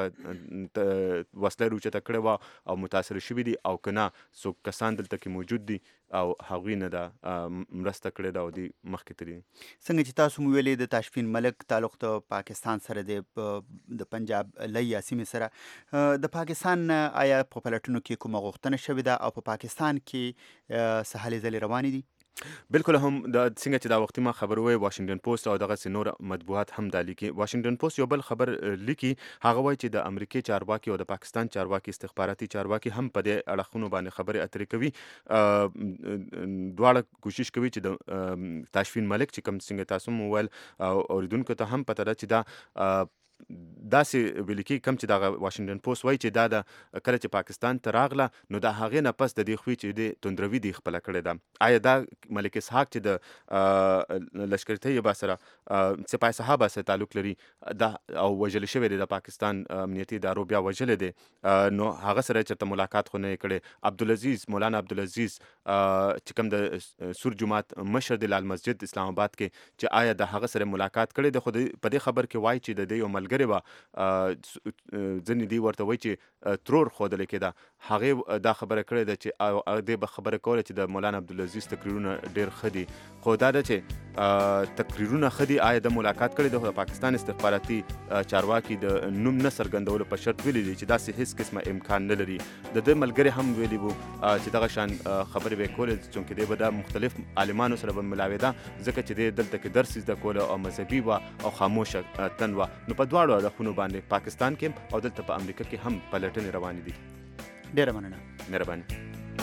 وسله روچته کړې وه او متاثره شوي دي، او که نه څوک کسان دلته کې موجود دي او هغوی نه ده مرسته کړې ده او دوی مخکې تللي. څنګه چې تاسو مو ویلې د تاشفین ملک تعلق د پاکستان سره دی، د پنجاب لیا سیمې سره. د پاکستان آیا په پلټنو کې کومه غوښتنه شوې ده او په پاکستان کې څه هلې ځلې روانې دي؟ بالکل هم څنګه چې دا وختي ما خبر وای واشنگټن پوسټ او دغه نور مطبوعات هم دا لیکي. واشنگټن پوسټ یو بل خبر لیکي، هغه وایي چې د امریکای چارواکي او د پاکستان چارواکي استخباراتي چارواکي هم په دې اړخونو باندې خبرې اترې کوي. دواړه کوشش کوي چې د تاشفین ملک چې کوم څنګه تاسو مو ویل اوریدونکو ته هم پته ده چې دا داسې ویل کېږي کوم چې دغه واشنګټن پوسټ وایي چې دا د کله چې پاکستان ته راغله نو د هغې نه پس د دې خوی چې د توندروي دی خپله کړې ده. آیا دا ملک اسحاق چې د لشکر طیبه سره سپاه صحابه سره تعلق لري دا او وژل شوی دی، د پاکستان امنیتي ادارو بیا وژلی دی، نو هغه سره چېرته ملاقات خو نه یې کړی. عبدالعزیز مولانا عبدالعزیز چې کوم د سور جماعت مشر دی لال مسجد اسلام آباد کې، چې آیا د هغه سره ملاقات کړی دی؟ خو په دې خبر کې وایي چې د دې یو ملګری و ځنې دی ورته وایي چې ترور ښودلی کېده هغې دا خبره کړې ده چې دې به خبره کوله چې د مولانا عبدالعزیز تقریرونه ډېر ښه دي خو دا ده چې تقریرونه ښه دي آیا د ملاقات کړی د پاکستان استخباراتي چارواکي د نوم نه څرګندولو په شرط ویلي دي چې داسې هیڅ قسمه امکان نه لري د ده ملګري هم ویلي وو چې دغه شان خبرې به یې کولې چونکې دی به دا مختلف عالمانو سره به ملاوېده ځکه چې دی دلته کې درس زده کوله او مذهبي وه او خاموشه تن وه نو په دواړو اړخونو باندې پاکستان کې او دلته په امریکا کې هم پلټنې روانې دي. ډېره مننه. مهرباني.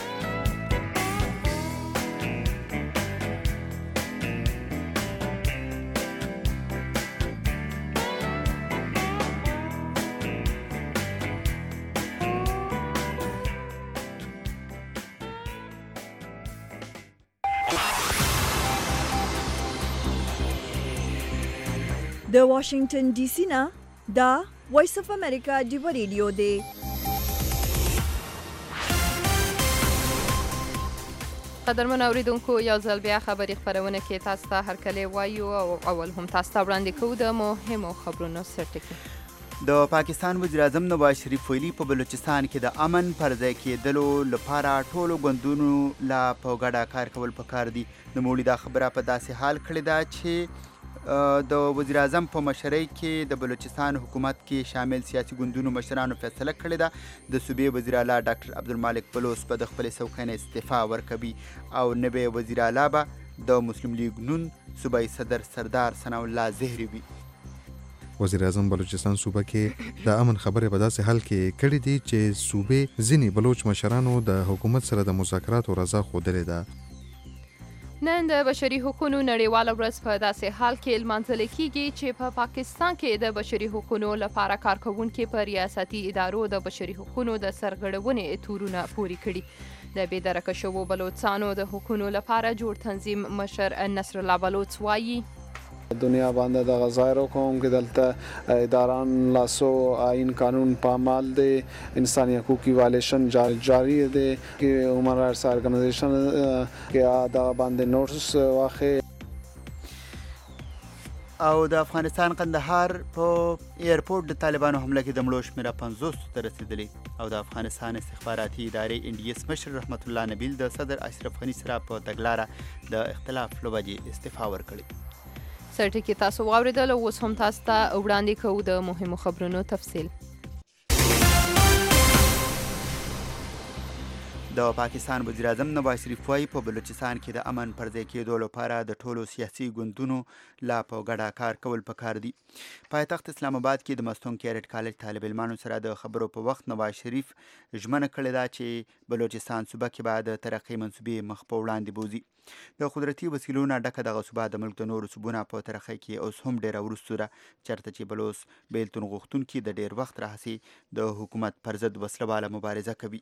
د واشنگټن ډي سي نه دا وایس اف امریکا ډیو ریډیو دی. قدرمن اوریدونکو یو ځل بیا خبري خبرونه کې تاسو ته هرکلی وایو او اول هم تاسو ته وړاندې کوو د مهمو خبرونو سرټکي. د پاکستان وزیر اعظم نواز شریف ویلي په بلوچستان کې د امن پر ځای کېدلو لپاره ټولو ګوندونو لا په ګډه کار کول پکار دي. نوموړي دا خبره په داسې حال کړې ده چې د وزیر اعظم په مشرۍ کې د بلوچستان حکومت کې شامل سیاسي ګوندونو مشرانو فیصله کړې ده د صوبې وزیر اعلی ډاکټر عبدالمالک بلوچ به د خپلې څوکۍ نه استعفا ورکوي او نوی وزیر اعلی به د مسلم لیگ نون صوبایي صدر سردار ثناء الله زهري وي. وزیر اعظم بلوچستان صوبه کې د امن خبرې په داسې حال کې کړې دي چې صوبې ځینې بلوچ مشرانو د حکومت سره د مذاکراتو رضا ښودلې ده. نن د بشري حقوقو نړیواله ورځ په داسې حال کې لمانځل کیږي چې په پاکستان کې د بشري حقوقو لپاره کارکوونکي په ریاستي ادارو د بشري حقوقو د سرغړونې تورونه پوري کړي. د بېدرکه شوو بلوچستانو د حقوقو لپاره جوړ تنظیم مشر نصر الله بلوچ وایي دنیا باندې د غزایرو کوم کې دلته اداران لاسو آئین قانون پامال دي انساني حقوقي وایلیشن جاری دي کې هیومن رائټس ارګنایزیشن کې دا باندې نوټس واخې او د افغانستان قندهار په ایرپورټ د طالبانو حمله کې د مړو شمېره 50 ته رسیدلی او د افغانستان استخباراتي ادارې ان ډي اس مشر رحمت الله نبیل د صدر اشرف غني سره په تګلاره د اختلاف لوجې استعفا ورکړي. سرټکي تاسو واوریدل اوس هم تاسو ته وړاندې کوو د مهمو خبرونو تفصیل. د پاکستان وزیر اعظم نواز شریف وایي په بلوچستان کې د امن پر ځای کېدو لپاره د ټولو سیاسي ګوندونو لا په ګډه کار کول پکار دي. پایتخت اسلام آباد کې د مستون کیرټ کالج طالب علمانو سره د خبرو په وخت نواز شریف ژمنه کړې ده چې بلوچستان صوبه کې به د ترقۍ منصوبې مخ په وړاندې بوځي. د قدرتي وسیلو نه ډکه دغه صوبه د ملک د نورو صوبونو په ترقۍ کې اوس هم ډېره وروسته ده چېرته چې بلوچ بیلتون غوښتونکي د ډېر وخت راهیسې د حکومت پر ضد وسله مبارزه کوي.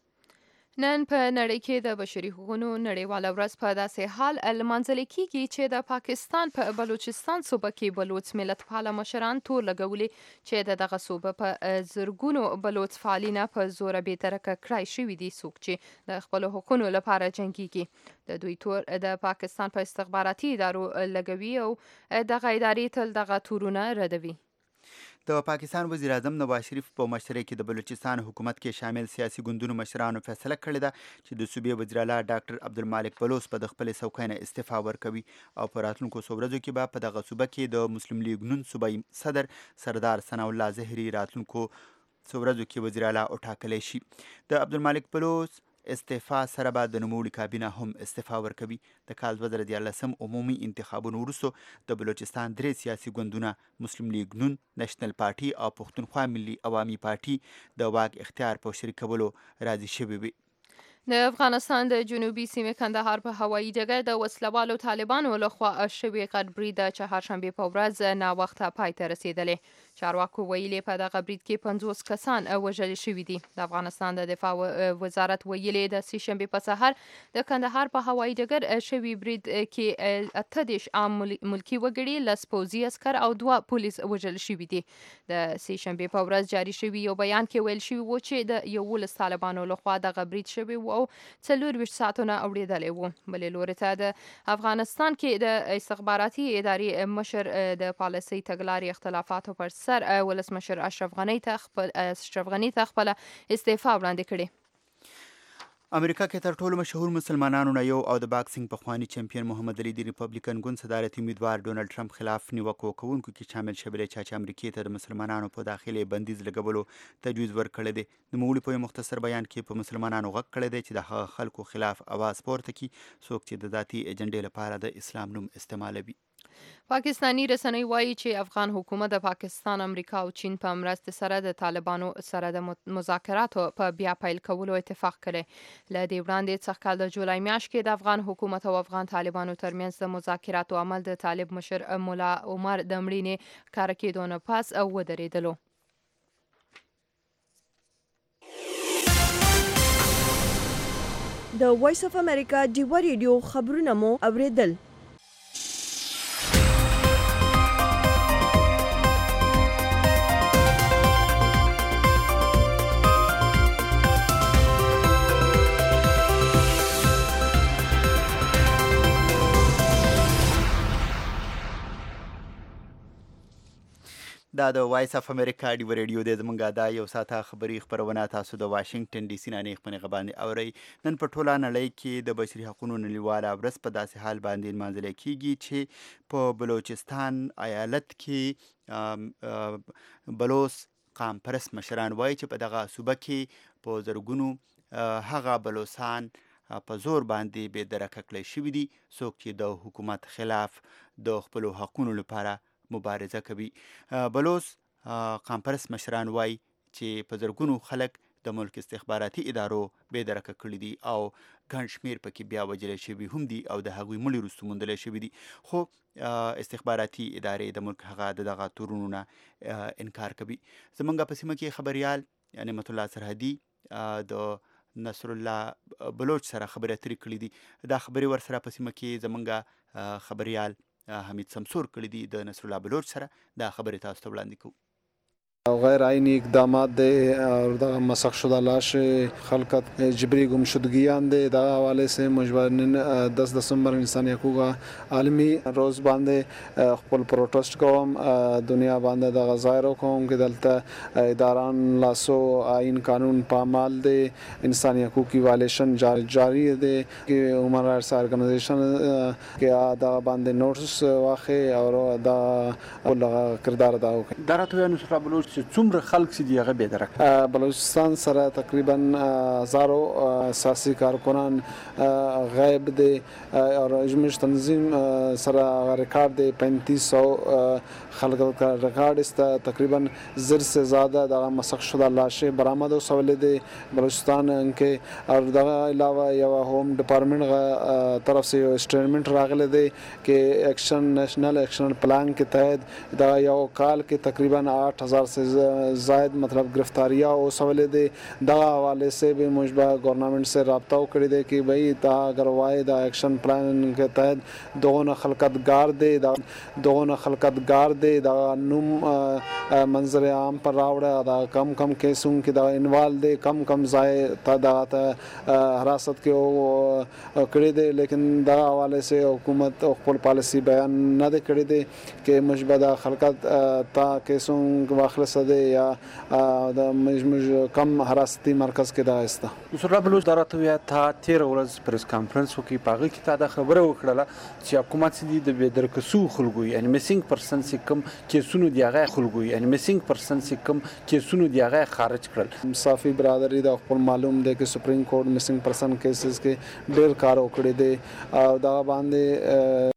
نن په نړۍ کې د بشري حقوقو نړیواله ورځ په داسې حال لمانځل کیږي چې د پاکستان په بلوچستان صوبه کې بلوچ ملت پاله مشران تور لګولي چې دغه صوبه په زرګونو بلوچ فعالین په زور به ترکه کړای شوی دي څوک چې د خپل حقوقو لپاره جنګيږي. د دوی تور د پاکستان په استخباراتي ادارو لګوي او دغه ادارې تل دغه تورونه ردوي. د پاکستان وزیر اعظم نواز شریف په مشرۍ کې د بلوچستان حکومت کې شامل سیاسي ګوندونو مشرانو فیصله کړې ده چې د صوبې وزیر اعلی ډاکټر عبدالمالک بلوچ به د خپلې څوکۍ نه استعفا ورکوي او په راتلونکو څو ورځو کې به په دغه صوبه کې د مسلم لیگ نون صوبایي صدر سردار ثناء الله زهري راتلونکو څو ورځو کې وزیر اعلی وټاکلی شي. د عبدالمالک بلوچ استعفا سره به د نوموړي کابینه هم استعفا ورکوي. د کال 2014 عمومي انتخابونو وروسته د بلوچستان 3 سیاسي ګوندونه مسلم لیگ نون، نېشنل پارټي او پښتونخوا ملي عوامي پارټي د واک اختیار په شریکولو راضي شوي وي. د افغانستان د جنوبي سیمې کندهار په هوایي ډګر د وسلوالو طالبانو لخوا شوې غډبري د چهارشنبې په ورځ ناوخته پای ته رسیدلې. چارواکو ویلي په دغه برید کې 50 کسان وژل شوي دي. د افغانستان د دفاع وزارت ویلي د سې شنبې په سحر د کندهار په هوایي ډګر شوي برید کې 18 عام ملکي وګړي، 10 پوځي عسکر او 2 پولیس وژل شوي دي. د سې شنبې په ورځ جاري شوي یو بیان کې ویل شوي و چې د 11 طالبانو لخوا دغه برید شوی و او 24 ساعتونه اوریدلې وو. بلې لوري ته د افغانستان کې د استخباراتي ادارې مشر د پالیسۍ تګلارې اختلافاتو پر افسر ولسمشر اشرف غنی ته خپل استعفا وړاندې کړې. امریکا کې تر ټولو مشهور مسلمانانو نه یو او د باکسینګ پخوانی چمپیون محمد علي د ریپبلیکن ګوند صدارتي امیدوار ډونالډ ټرمپ خلاف نیوکو کوونکو کې شامل شوی چې امریکا ته د مسلمانانو په داخلي بندیز لګولو تجویز ورکړی دی. نوموړي په مختصر بیان کې په مسلمانانو غږ کړی دی چې د هغه خلکو خلاف اواز پورته کړي څوک چې د ذاتي ایجنډې لپاره د اسلام نوم استعمالوي. پاکستانی رسنۍ وایي چې افغان حکومت د پاکستان، امریکا او چین په مرسته سره د طالبانو سره د مذاکراتو په بیا پیل کولو اتفاق کړی. له دې وړاندې څخه کال د جولای میاشت کې د افغان حکومت او افغان طالبانو ترمنځ د مذاکراتو عمل د طالب مشر مولا عمر د مړینې کار کېدو نه پس ودرېدلو. د وایس اف امریکا ډیوا ریډیو خبرونه مو اوریدل. دا د وایس اف امریکا ډیوا ریډیو د زمونږه دا یو ساعته خبري خبرونه تاسو د واشنگټن ډي سي نه خپنې غباندې اوري. نن په ټوله نړۍ کې د بشري حقوقو نړیواله ورځ په داسې حال باندې لمانځل کیږي چې په بلوچستان ایالت کې بلوچ قام پرست مشران وایي چې په دغه صوبه کې په زرګونو هغه بلوچستان په زور باندې بې درکه کړی شوي دي څوک چې د حکومت خلاف د خپلو حقونو لپاره مبارزه کوي. بلوچ قام پرست مشران وایي چې په زرګونو خلک د ملک استخباراتي ادارو بې درکه کړي دي او ګڼ شمېر پکې بیا وژل شوي هم دي او د هغوی مړي وروسته موندلی شوي دي. خو استخباراتي ادارې د ملک هغه د دغه تورونو نه انکار کوي. زمونږ په سیمه کې خبریال نعمت الله سرحدي د نصر الله بلوچ سره خبرې اترې کړي دي. دا خبرې ورسره په سیمه کې زمونږ خبریال حمید سمسور کړي دي د نصر الله بلوچ سره. دا خبرې تاسو ته وړاندې کوو. غیر آئینی اقدامات دے اور دا مسخ شدہ لاش خلقت جبری گمشدگیان دے دا حوالے سے مجبورن 10 دسمبر انسانی حقوق عالمی روز باندې خپل پروټیسټ کوم دنیا باندې د غزایرو کوم کې دلته اداران لاسو آئین قانون پامال دے انسانی حقوق کی وایلیشن جاری دے کہ ہیومن رائٹس آرگنائزیشن کې دا باندې نوټس واخې او دا کردار ادا وکړي. درته نصر الله بلوچ څومره خلک چې دی هغه به درک بلوچستان سره تقریبا هزارو اساسي کارکنان غیب دي او اجمش تنظیم سره ریکارڈ دي 3500 خلک کا ریکارڈ است. تقریبا زر سے زیادہ دا مسخ شدہ لاشیں برآمد او سوال دي بلوچستان کې اور دا علاوه یو ہوم ډپارټمنټ طرف سے اسټیټمنټ راغله دي کہ ایکشن نیشنل ایکشن پلان کے تحت دا یو کال کې تقریبا 8000 سے زائد مطلب گرفتاریاں او سوالے دے دا حوالے سے بھی مشبہ گورنمنٹ سے رابطہ کری دے کہ بھئی دا اگر وائے دا ایکشن پلان کے تحت دوغن خلقت گار دے دا نم منظر عام پر راوڑا دا کم کیسوں کی دا انوال دے کم زائے تعداد حراست کے کری دے. لیکن دا حوالے سے حکومت خپل پالیسی بیان نہ دے کری دے کہ مشبہ دا خلقت تا کیسوں واخلص دے یا د مجموع کم حراستی مرکز کې دا است. نصر الله بلوچ درته تا 13 ورځ پریس کانفرنس وکي پاغه کې تا د خبره وکړه چې حکومت دې د بې درکسو خلګو یعنی میسنګ پرسن کم کیسونو دی هغه خلګو یعنی میسنګ پرسن کم کیسونو دی هغه خارج کړل. صافی برادری د خپل معلوم دی چې سپریم کورټ میسنګ پرسن کیسز کې ډېر کار وکړي دي او دا باندې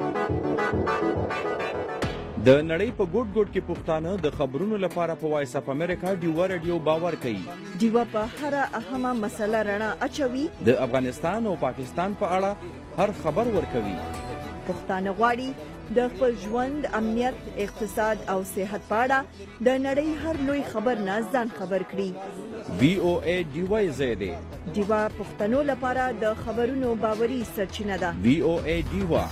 د نړۍ په ګوټ ګوټ کې پښتانه د خبرونو لپاره په وایس اف امریکا ډیوا ریډیو باور کوي. ډیوا په هر اهمه مسله رڼا اچوي. د افغانستان او پاکستان په اړه هر خبر ورکوي. پښتانه غواړي د خپل ژوند، امنیت، اقتصاد او صحت په اړه د نړۍ هر لوی خبر نه ځان خبر کړي. وی او ای ډیوا زیاده ډیوا پښتنو لپاره د خبرونو باوري سرچینه ده. وی او ای ډیوا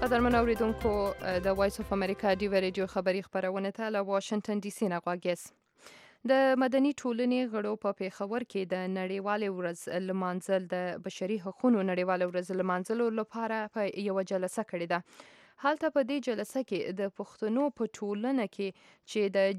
قدرمن اوریدونکو د وایس اف امریکا ډیو ریډیو خبری خبرونه ته له واشنگټن ډي سي نه غواګیس د مدني ټولنې غړو په پیښور کې د نړیوالې ورځ لمانځل د بشري حقوقو نړیوالې ورځ لمانځلو لپاره په یو جلسه کړې ده. حالته په دې جلسه کې د پښتنو په ټولنه کې چې د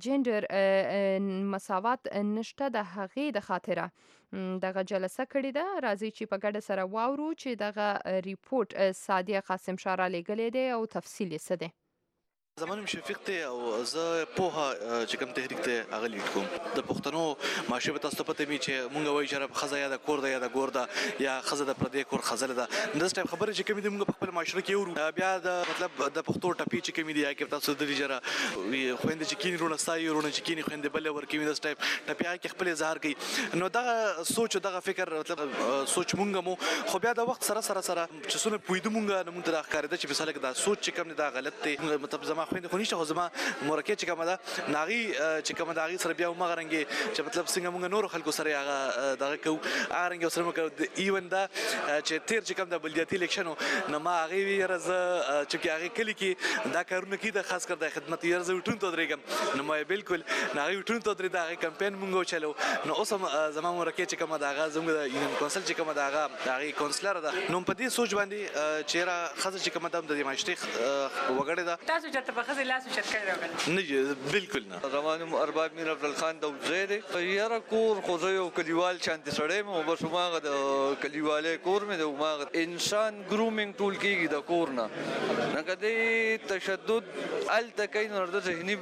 جندر مساوات نشته د هغې د خاطره دغه جلسه کړې ده. راځي چې په ګډه سره واورو چې دغه ریپورت سادیه قاسم شاه لیږلی دی او تفصیل یې څه دی. زمانم شفیق ته او زه پوها چې کوم تحریک ته هغه لیډ کوم. د پښتنو ماشه په تاسو پته می چې مونږ وایي چې خزه یا د کور ده یا د ګور ده یا خزه د پردې کور خزله ده. د ټایم خبره چې کوم دي مونږ په خپل معاشره کې ورو بیا د مطلب د پښتو ټپی چې کوم دي یا کې تاسو د جره خويند چې کینی رونه سایي رونه چې کینی خويند بل ورکی د ټایم ټپی کې خپل اظهار کوي. نو دا سوچ دغه فکر مطلب سوچ مونږ مو خو بیا د وخت سره چې سونه پویدو مونږ نه مونږ د ښکارېده چې مثال دا سوچ چې کوم دا غلط دی. مطلب زما خويند خو نشته خو زما مورکه چې کومه ده ناغي چې کومه داغي سره بیا مغرنګي چې مطلب څنګه مونږ نور خلکو سره هغه دغه کو هغه سره مونږ ایون دا چې تیر چې کوم د بلدیاتي الیکشن نو ما هغه ورز چې هغه کلی کې دا کارونه کې د خاص کر د خدمت ورز وټون ته درېګم نو ما بالکل ناغي وټون ته درې دا کمپاین مونږ چلو. نو اوس زما مورکه چې کومه داغه زموږ د یونین کونسل چې کومه داغه کونسلر ده نو په دې سوچ باندې چې را خزه چې کومه د ماشتي وګړه ده تاسو چې په خزه لاس شرکت نه بالکل نه. زمانم ارباب میر عبد الخان د زید یاره کور خو زه یو کلیوال شانتي سړی مو بس ماغه د کلیواله کور مې د ماغه انسان ګرومینګ ټول کیږي د کور نه کدی تشدد ال تکین ورته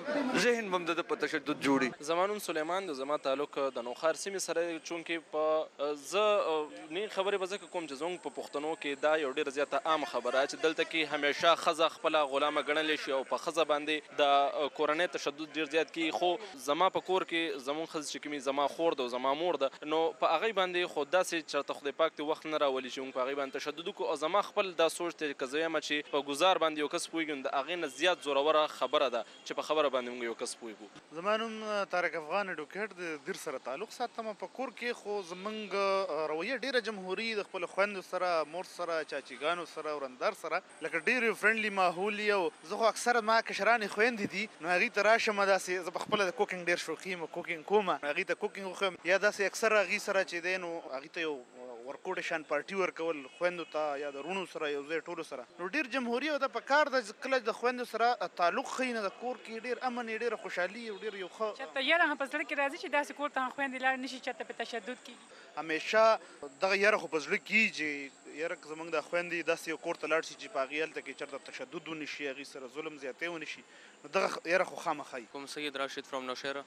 ذهن بم د تشدد جوړي. زمانم سلیمان د زما تعلق د نوخار سیمې سره چونکې په ز نه خبره بزکه کوم چې زونږ په پښتنو کې دا یو ډیر زیاته عام خبره چې دلته کې همیشه خزه خپل غلامه ګڼل شي او په خزه باندې د کورنۍ تشدد ډیر زیات کی. خو زما په کور کې زمون خز چې کومي زما خور ده او زما مور ده نو په هغه باندې خود داسې چې خدای پاک ته وخت نه راولي چې په هغه باندې تشدد کو او زما خپل دا سوچ ته کزویم چې په گزار باندې یو کس پویګند هغه نه زیات زوروره خبره ده چې په خبره باندې موږ یو کس پویګو. زمانم طارق افغان اډوکیټ د دیر سره تعلق ساتم په کور کې خو زمنګ رویه ډیره جمهوریت د خپل خويند سره مور سره چاچیګانو سره ورندار سره لکه ډیر فرندلی ماحول یو. زه خو اکثر ما کشران خويند دي نو هغه تراشه مداسې ز خپل د کوکینګ ډیر شوقي مو کوکینګ کومه هغه ته کوکینګ خو یا داسې اکثر هغه سره چې دین او هغه ته یو ورکوټ شان پارټي ورکول خويندو ته یا د رونو سره یو ځای ټولو سره نو ډیر جمهوریت او د پکار د کله د خويندو سره تعلق خینه د کور کې ډیر امن ډیر خوشحالي او ډیر یو خو چې یاره هم پسړه کې راځي چې داسې کور ته خويندې لاړ نشي چې په تشدد کې همیشه دغه یاره خو پسړه کیږي یاره زمونږ د خويندې داسې یو کور ته لاړ شي چې په غیل ته کې چرته تشدد ونشي هغه سره ظلم زیاتې ونشي دغه یاره خو خامخای. کوم سید راشد فرام نوشهره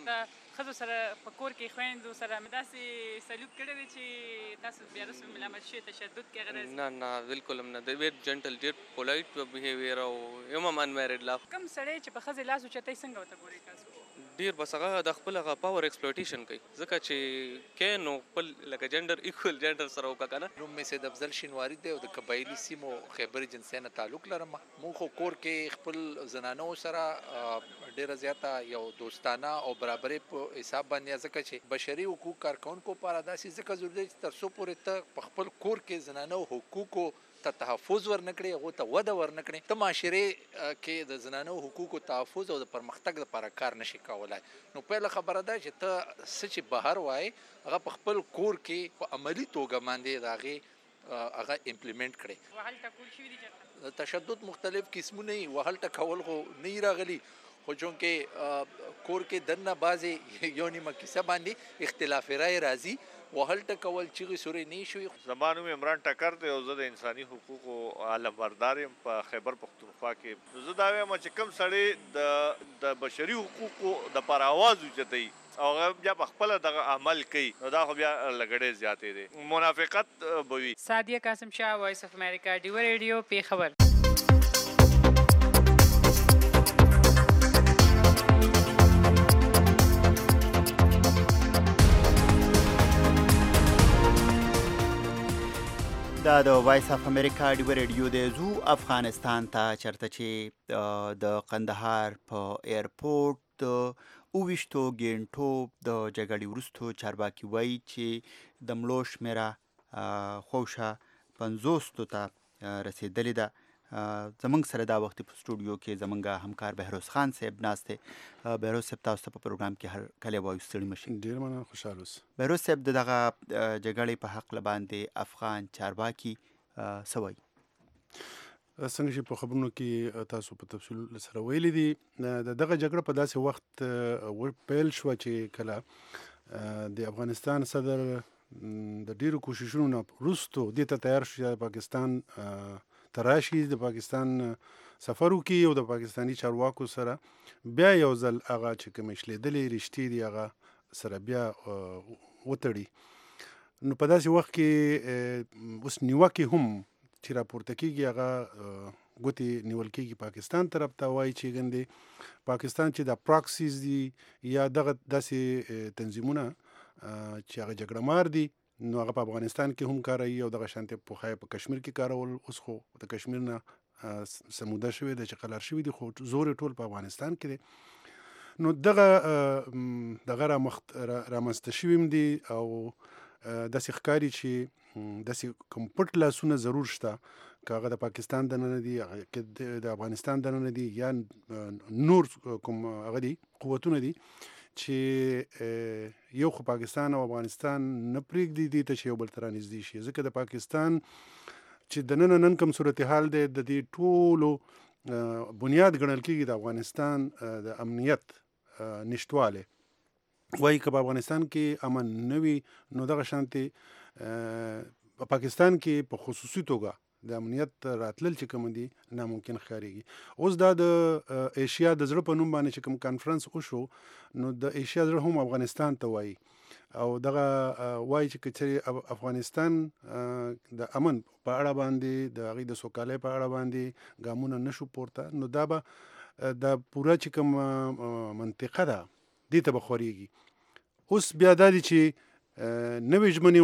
خزو سره په کور کې خويندو سره مداسې سلوک کړی دی چې تاسو بیا رسو ملامت شي تشدد کې غرض نه بالکل هم نه دی ویری جنټل ډیر پولایټ بیهیویر او یم ان میریډ لاف کم سړی چې په خزه لاس چتای څنګه وته ګوري تاسو ډیر بس هغه د خپل هغه پاور ایکسپلویټیشن کوي ځکه چې کینو خپل لکه جندر ایکوال جندر سره وکړه. نوم مې سید افضل شینواری دی او د قبایلی سیمو خیبر جنسیانه تعلق لرم. مونږ خو کور کې خپل زنانو سره ډیره زیاته یو دوستانه او برابرې په حساب باندې ځکه چې بشري حقوق کارکونکو لپاره داسې ځکه ضروري دی چې تر څو پورې ته په خپل کور کې زنانو حقوقو ته تحفظ ورنکړي هغه ته وده ورنکړي ته معاشره کې د زنانو حقوقو تحفظ او د پرمختګ لپاره کار نشي کولای. نو پیله خبره ده چې ته سچ بهر وای هغه په خپل کور کې په عملی توګه باندې داغه هغه امپلیمنٹ کړي. وهل ټکول شي دي تشدد مختلف قسمونه وهل ټکول خو نه راغلي خو چونکې کور کې دنه بازي یو نیمه کیسه باندې اختلاف رائے راځي وهل ټکول چې سوري نه شوي. زمانو عمران ټکر دی او زه د انساني حقوقو عالم بردار یم په خیبر پختونخوا کې. زه دا وایم چې کوم سړی د بشري حقوقو د پر आवाज اوچتای او بیا په خپل دغه عمل کوي نو دا خو بیا لګړې زیاتې دي منافقت بوي. سادیه قاسم شاه وایس اف امریکا ډیو ریډیو په خبر. دا د وایس اف امریکا ډیو ریډیو دی. زو افغانستان ته چرته چې د قندهار په ایرپورټ د 28 غنټو د جګړې وروسته چارواکي وایي چې د مړو شمېره خوشه 50 ته رسیدلې ده. زمونږ سره دا وخت په سټوډیو کې زمونږ همکار بهروز خان صاحب ناست دی. بهروز صاحب تاسو ته په پروګرام کې هر کله وایو ستړي مشئ. ډېر مننه، خوشحاله اوسئ. بهروز صاحب د دغه جګړې په حق باندې افغان چارواکي څه وایي؟ څنګه چې په خبرونو کې تاسو په تفصیل سره ویلي دي، دغه جګړه په داسې وخت پیل شوه چې کله د افغانستان صدر د ډیرو کوششونو نه وروستو دې ته تیار شو چې پاکستان ته راشي، د پاکستان سفر وکړي او د پاکستاني چارواکو سره بیا یو ځل هغه چې کومې شلېدلې رشتې دي هغه سره بیا وتړي. نو په داسې وخت کې اوس نیوکې هم چې راپورته کېږي هغه ګوتې نیول کېږي پاکستان طرف ته، وایي چې ګندې پاکستان چې د پراکسیز دي یا دغه داسې تنظیمونه چې هغه جګړه مار دي نو هغه په افغانستان کې هم کاروي او دغه شانتې پوښای په کشمیر کې کارول. اوس خو د کشمیر نه سموده شوی دی چې قلار شوی دي، خو زور ټول په افغانستان کې دی. نو دغه رامنځته شوي هم دي او داسې ښکاري چې داسې کوم پټ لاسونه ضرور شته، که هغه د پاکستان دننه دي، که د افغانستان دننه دي، یا نور کوم هغه دي قوتونه دي چې یو خو پاکستان او افغانستان نه پرېږدي دې ته چې یو بل ته رانږدې شي. ځکه د پاکستان چې دننه نن کوم صورتحال دی د دې ټولو بنیاد ګڼل کېږي د افغانستان د امنیت نشتوالی. وایي که په افغانستان کې امن نه وي نو دغه شانتې په پاکستان کې په خصوصي توګه د امنیت راتلل چې کوم دي ناممکن ښکارېږي. اوس دا د ایشیا د زړه په نوم باندې چې کوم کانفرنس وشو نو د ایشیا زړه هم افغانستان ته وایي او دغه وایي چې که افغانستان د امن په اړه باندې د هغې د سوکالۍ په اړه باندې ګامونه نشو پورته نو دا به د پوره چې کوم منطقه ده دې ته به خورېږي. اوس بیا دا دي چې نوې ژمنې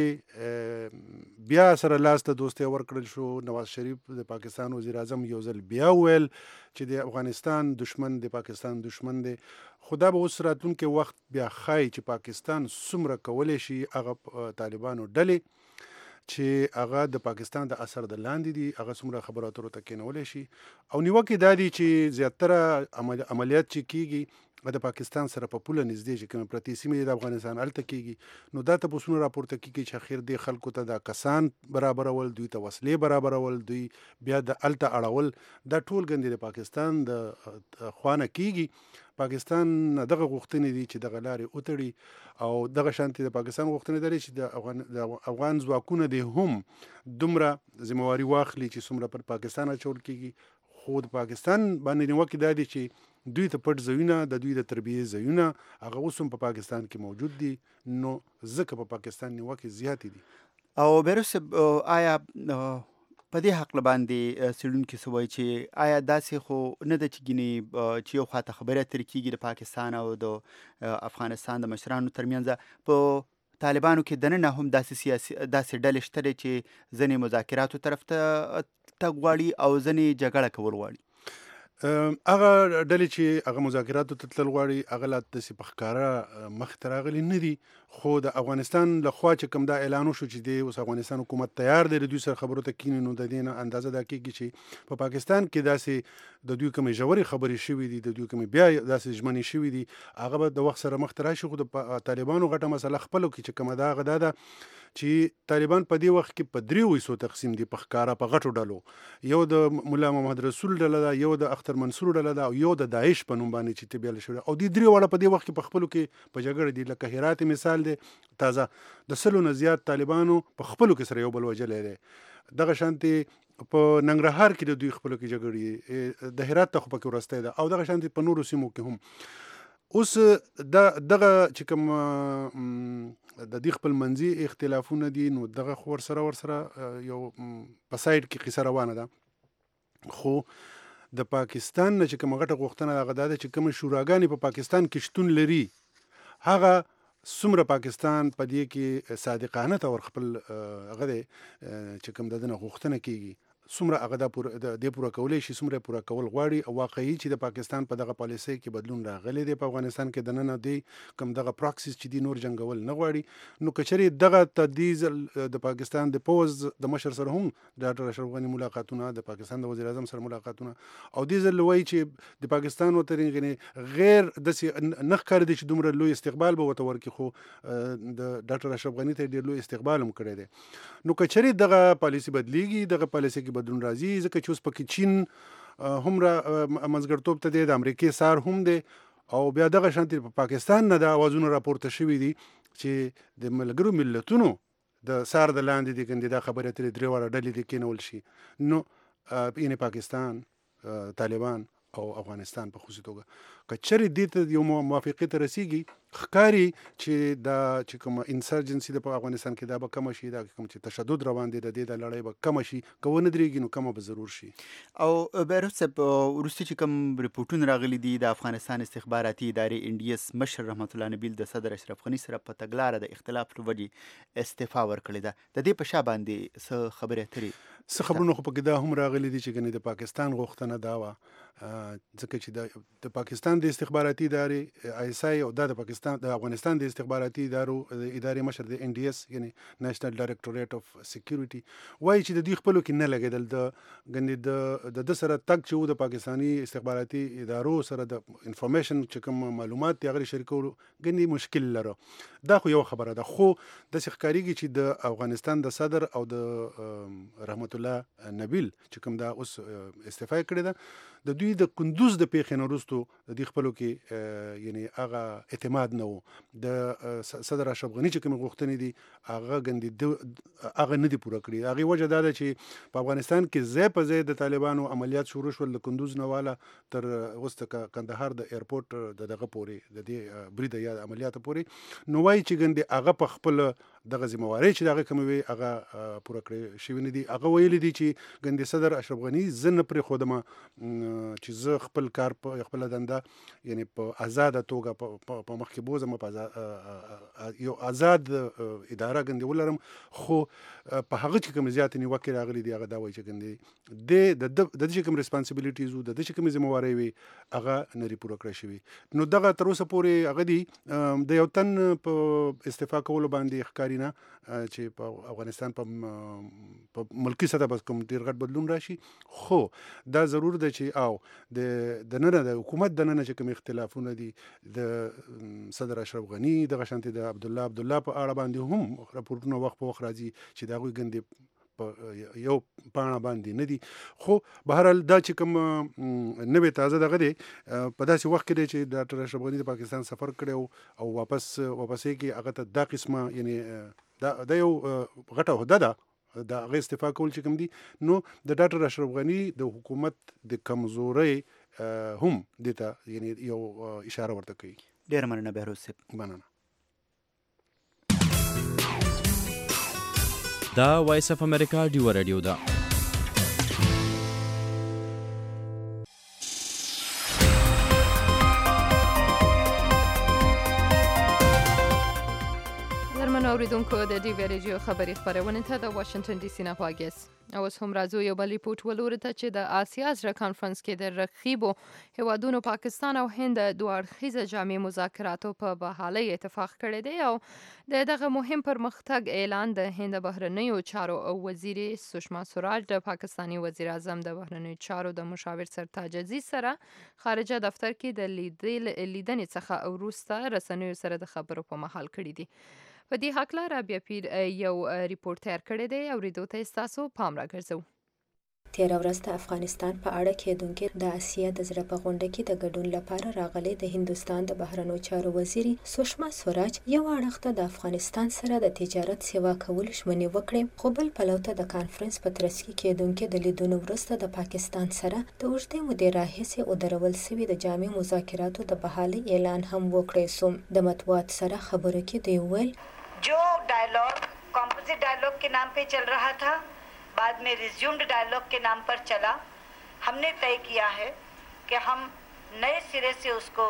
وشوې، بیا سره لاس ته دوستۍ ورکړل شو. نواز شریف د پاکستان وزیر اعظم یو ځل بیا وویل چې د افغانستان دشمن د پاکستان دشمن دی. خو دا به اوس راتلونکی وخت بیا ښایي چې پاکستان څومره کولی شي هغه طالبانو ډلې چې هغه د پاکستان د اثر د لاندې دي هغه څومره خبرو اترو ته کېنولی شي. او نیوکې دا دي چې زیاتره عملیات چې کېږي د پاکستان سره په پوله نږدې چې کومې پرتې سیمې د افغانستان هلته کېږي نو دا تپوسونه راپورته کېږي چې اخر دې خلکو ته دا کسان برابرول، دوی ته وسلې برابرول، دوی بیا د هلته اړول، دا ټول ګندې د پاکستان د خوا نه کېږي. پاکستان دغه غوښتنې دي چې دغه لارې وتړي او دغه شانتې د پاکستان غوښتنې لري چې د افغان ځواکونه دې هم دومره ذمهواري واخلي چې څومره پر پاکستان اچول کېږي. خو د پاکستان باندې نیوکې دا دي چې دوی ته پټ ځایونه د دوی د تربیې ځایونه هغه اوس هم په پاکستان کې موجود دي، نو ځکه په پاکستان نیوکې زیاتې دي. او بهروز آیا په دې حق باندې څېړونکي څه وایي چې آیا داسې خو نه ده چې ګینې چې یو خواته خبرې اترې کېږي د پاکستان او د افغانستان د مشرانو ترمنځ په طالبانو کې دننه هم داسې ډلې شته دی چې ځینې مذاکراتو طرف ته تګ غواړي او ځینې جګړه کول غواړي؟ هغه ډلې چې هغه مذاکراتو ته تلل غواړي هغه لا داسې په ښکاره مخې ته راغلي نه دي. خو د افغانستان له خوا چې کوم دا اعلان وشو چې دی اوس افغانستان حکومت تیار دی د دوی سره خبرو ته کینی، نو د دې نه اندازه دا کېږي چې په پاکستان کې داسې د دوی کومې ژورې خبرې شوي دي، د دوی کومې بیا داسې ژمنې شوي دي هغه به د وخت سره مخ ته راشي. خو د طالبانو غټه مسله خپلو کې چې کومه ده هغه دا ده چې طالبان په دې وخت کې په 3 حصو تقسیم دي په ښکاره په غټو ډلو. یو د ملا محمد رسول ډله ده، یو د اختر منصور ډله ده او یو د داعش په نوم باندې چې تبیل شوی او دې 3 واړه په دې وخت کې په خپلو کې په جګړه دي. لکه هرات مثال دی، تازه د 100 نه زیات طالبانو په خپلو کې سره یو بل وجلی دی. دغه شانتې په ننګرهار کې د دوی خپلو کې جګړې، د هرات ته خو پکې وروستی ده او دغه شانتې په نورو سیمو کې هم. اوس دغه چې کوم د دې خپل منځي اختلافونه دي نو دغه خو ورسره یو په سایډ کې قصه روانه ده. خو د پاکستان نه چې کومه غټه غوښتنه هغه دا ده چې کومې شوراګانې په پاکستان کې شتون لري هغه څومره پاکستان په دې کې صادقانه طور خپل هغه دی چې کوم د دې نه غوښتنه کېږي څومره هغه د پوره کولای شي څومره پوره کول غواړي او واقعي چې د پاکستان په دغه پالیسۍ کې بدلون راغلی دی په افغانستان کې د نن دی کوم دغه پراکسس چې دی نور جنگول نه غواړي نو کچري دغه تدیز د پاکستان د پوز د مشر سره هم ډاکټر اشرف غنی ملاقاتونه د پاکستان د وزیر اعظم سره ملاقاتونه او دې ځل وایي چې د پاکستان وترې غیر د نخ کار دي چې دومره لوی استقبال به وته ورکړي خو د ډاکټر اشرف غنی ته ډیر لوی استقبال هم کړی دی نو کچري دغه پالیسي بدلیږي دغه پالیسي کې بدلون راځي ځکه چې اوس پکې چین هم را منځګړتوب ته دی د امریکای سار هم دی او بیا دغه شانتي په پاکستان نه د اوازونو راپورته شوي دي چې د ملګرو ملتونو د سار د لاندې دي کنده دا خبره تر درې وړه ډلې دي کېنول شي نو یعنی پاکستان طالبان او افغانستان په خصوصي توګه کچري دې ته یو موافقه ته رسیږي ښکاری چې دا چې کوم انسرجنسي د افغانستان کې دا به کم شي دا کوم چې تشدد روان دي د دې د لړۍ به کم شي کوونه درېږي نو کم به ضرور شي او بیروت صاحب وروستي چې کوم ریپورتونه راغلي دي د افغانستان استخباراتي ادارې ان ډي اس مشر رحمت الله نبیل د صدر اشرف غنی سره په تګلاره د اختلاف لوجې استعفا ورکړې ده د دې په شا باندې څه خبره اترې څه خبرونه خو پکې دا هم راغلي دي چې ګنې د پاکستان غوښتنه دا وه ځکه چې د پاکستان د استخباراتي ادارې آی اس آی او د پاکستان د افغانستان د استخباراتي ادارې مشر د ان ډي اس یعنی نېشنل ډایریکټوریټ اف سکیورټي وایي چې د دې خپلو کې نه لګېدل د ګنې د سره تک چې د پاکستاني استخباراتي ادارو سره د انفارمیشن چې کوم معلومات دی هغه شریکولو ګنې مشکل لره دا خو یو خبره ده خو د ښکاریږي چې د افغانستان د صدر او د رحمت الله نبیل چې کوم دا اوس استعفا کړې ده د دوی د کندوز د پیښې نه وروستو د دې خپلو کې یعنی هغه اعتماد نه و د صدر اشرف غنی چې کوم غوښتنې دي هغه ګندې هغه نه دي پوره کړي هغه وجه دا ده چې په افغانستان کې ځای په ځای د طالبانو عملیات شروع شول د کندوز نه والا تر اوس کندهار د ایرپورټ دغه پورې د دې برید یا عملیات پورې نو وایي چې ګندې هغه په خپل دغه ذمہواری چې دغه کوموي هغه پوره کړی شوی نه دي هغه ویلي دي چې ګندې صدر اشرف غنی زنه پر خودمه چې زه خپل کار په خپل دنده یعنی په آزاد توګه په مخ کې بوزم په یو آزاد اداره ګندې ولرم خو په هغه چې کوم زیات نیوکه راغلي دي هغه دا وایي چې ګندې د دې کوم ریسپانسیبিলিټیز د دې کوم ذمہواری وي هغه نری پوره کړی شوی نو دغه تر اوسه پورې هغه دي د یو تن په استعفا کولو باندې ښکارینا چې په افغانستان په ملکی سطح بس کوم ډیر غټ بدلون راشي خو دا ضرور ده چې او د نن د حکومت د نن چې کوم اختلافونه دي د صدر اشرف غنی د غشنت د عبد الله په اړه باندې هم راپورټونه وخت په وخت راځي چې دا غوي ګندې یو پاڼه باندې نه دي خو بهرحال دا چې کوم نوې تازه دغه دی په داسې وخت کې دی چې ډاکټر اشرف غنی د پاکستان سفر کړی او واپسې کې هغه ته دا قسمه یعنی دا یو غټه عہده ده د هغه استعفا کول چې کوم دي نو د ډاکټر اشرف غنی د حکومت د کمزورۍ هم دته یعنی یو اشاره ورته کوي ډیر مننه بهروز صاحب مننه دا وایس اف امریکا ډیو رادیو ده اوریدونکو د ډي وی رادیو خبري خبرونه ته د واشنگټن ډي سي نه پاګس اوس هم راځو یو بل ریپورت ولور ته چې د آسیا زړه کانفرنس کې د رقیبو هیوادونو پاکستان او هند دوه اړخیزه جامع مذاکراتو په بحالي اتفاق کړی دی او دغه مهم پرمختګ اعلان د هند بهرنیو چارو وزیر سشما سوراج د پاکستانی وزیر اعظم د بهرنیو چارو د مشاور سرتاج عزیز سره خارجه دفتر کې د لیدنې څخه وروسته رسنیو سره د خبرو په مهال کړی دی په دې حق لاره بیا پیر یو ریپورت تیار کړی دی او ریدو ته تاسو پام راګرځو تیر ورځ د افغانستان په اړه کېدونکې د آسیا د زړه په غونډه کې د ګډون لپاره راغلي د هندستان د بهرنیو چارو وزیر سشما سوراج یو اړخ ته د افغانستان سره د تجارت سیوا کول ژمنې وکړې خو بل پلو ته د کانفرنس په ترڅ کې کېدونکې د لیدونو وروسته د پاکستان سره د اوږدې مودې راهیسې ودرول سوي د جامع مذاکراتو د بحالي اعلان هم وکړی سو د مطبوعات سره خبرو کې دی ویل जो dialogue composite dialogue के नाम पे चल रहा था बाद में रिज्यूम्ड डायलॉग के नाम पर चला हमने तय किया है कि हम नए सिरे से उसको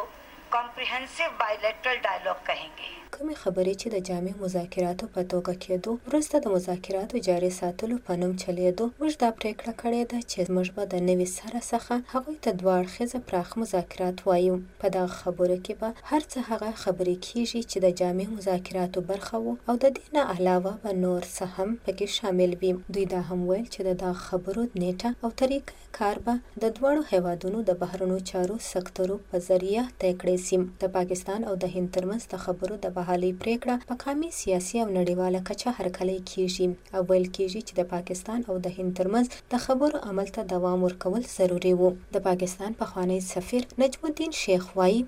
कॉम्प्रिहेंसिव बायलैटरल डायलॉग कहेंगे। کومې خبرې چې د جامع مذاکراتو په توګه کېدو وروسته د مذاکراتو جاري ساتلو په نوم چلیدو موږ دا پریکړه کړې ده چې موږ به د نوي سره څخه هغوی ته دوه اړخیزه پراخ مذاکرات وایو. په دغه خبرو کې به هر څه هغه خبرې کیږي چې د جامع مذاکراتو برخه وو او د دې نه علاوه به نور څه هم پکې شامل وي. دوی دا هم ویل چې د دغه خبرو نیټه او طریقه کار به د دواړو هیوادونو د بهرنیو چارو سکتورو په ذریعه طی کړی سي. د پاکستان او د هند ترمنځ د خبرو د بحالۍ پریکړه په قومي سیاسي او نړیواله کچه هرکلی کیږي او ویل کیږي چې د پاکستان او د هند ترمنځ د خبرو عمل ته دوام ورکول ضروري وو. د پاکستان پخوانی سفیر نجم الدین شیخ وایي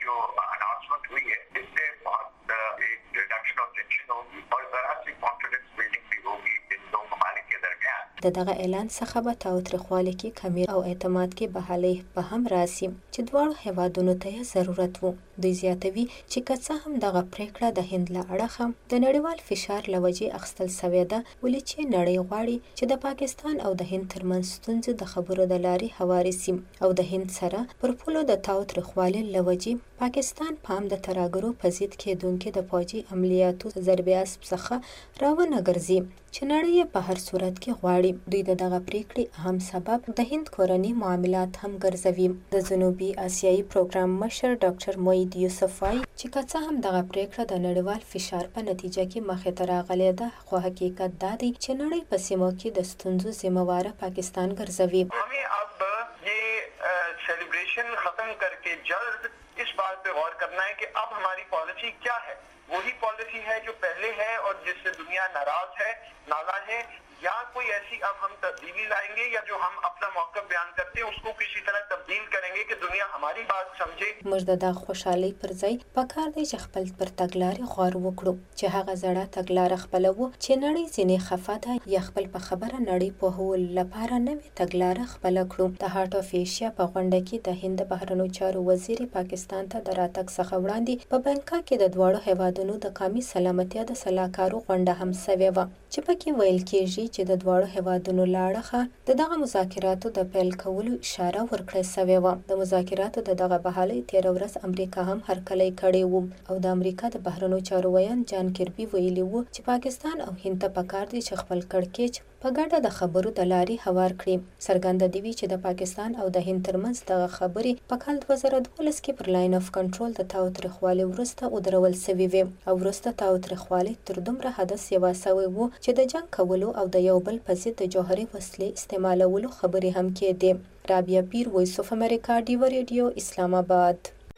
د دغه اعلان څخه به تاوتریخوالي کې کمی او اعتماد کې بحالۍ به هم راسي چې دواړو هیوادونو ته ضرورت وو. دوی زیاتوي چې که څه هم دغه پریکړه د هند له اړخه د نړیوال فشار له وجې اخیستل سوې ده، ولې چې نړۍ غواړي چې د پاکستان او د هند ترمنځ ستونزې د خبرو د لارې هوارې سي او د هند سره پر پولو د تاوتریخوالي له وجې پاکستان پام د ترهګرو په ضد کېدونکې د فوجي عملیاتو ضربې اسب څخه راونه ګرځي چې نړۍ په هر صورت کې غواړي. دوی د دغه پریکړې اهم سبب د هند کورني معاملات هم ګرځوي. د جنوبي آسیایي پروګرام مشر ډاکټر موید یوسف وایي چې که څه هم دغه پریکړه د نړیوال فشار په نتیجه کې مخې ته راغلې ده، خو حقیقت دا دی چې نړۍ په سیمو کې د ستونزو ذمہواره پاکستان ګرځوي. सेलिब्रेशन खत्म करके जल्द इस बात पे गौर करना है कि अब हमारी पॉलिसी क्या है। वही पॉलिसी है जो पहले है और जिससे दुनिया नाराज है, नाला है, या कोई ऐसी अब हम तब्दीली लाएंगे या जो हम अपना मौक़िफ़ बयान करते हैं उसको किसी तरह तब्दील करेंगे कि दुनिया हमारी बात समझे. موږ د خوشحالۍ پر ځای پکار دی چې خپل پر تګلارې غور وکړو چې هغه زړه تګلاره خپلوو چې نړۍ ځینې خفه ده یا خپل په خبره نړۍ پوهولو لپاره نوې تګلاره خپله کړو. د هارټ اف ایشیا په غونډه کې د هند بهرنیو چارو وزیر پاکستان ته د راتګ څخه وړاندې په بنکاک کې د دواړو هیوادونو د قومي سلامتیا د سلاکارو غونډه هم سوې وه چې پکې ویل کېږي چې د دواړو هیوادونو له اړخه د دغه مذاکراتو د پیل کولو اشاره ورکړې سوې وه. د مذاکراتو د دغه بحالۍ تېره ورځ امریکا هم هرکلی کړی و او د امریکا د بهرنیو چارو ویان جان کربي ویلي و چې پاکستان او هند ته پکار دی چې خپل کړکېچ په ګډه د خبرو د لارې هوار کړي. څرګنده دی چې د پاکستان او د هند ترمنځ دغه خبرې په کال 2012 کې پر لاین اف کنټرول د تاوتریخوالي وروسته ودرول سوي وې او وروسته تاوتریخوالي تر دومره حد سیوا سوی و چې د جنګ کولو او د یو بل په ضد د جوهري وسلې استعمالولو خبرې هم کېدې. رابعه پیر، وایس اف امریکا، ډیو ریډیو، اسلام آباد.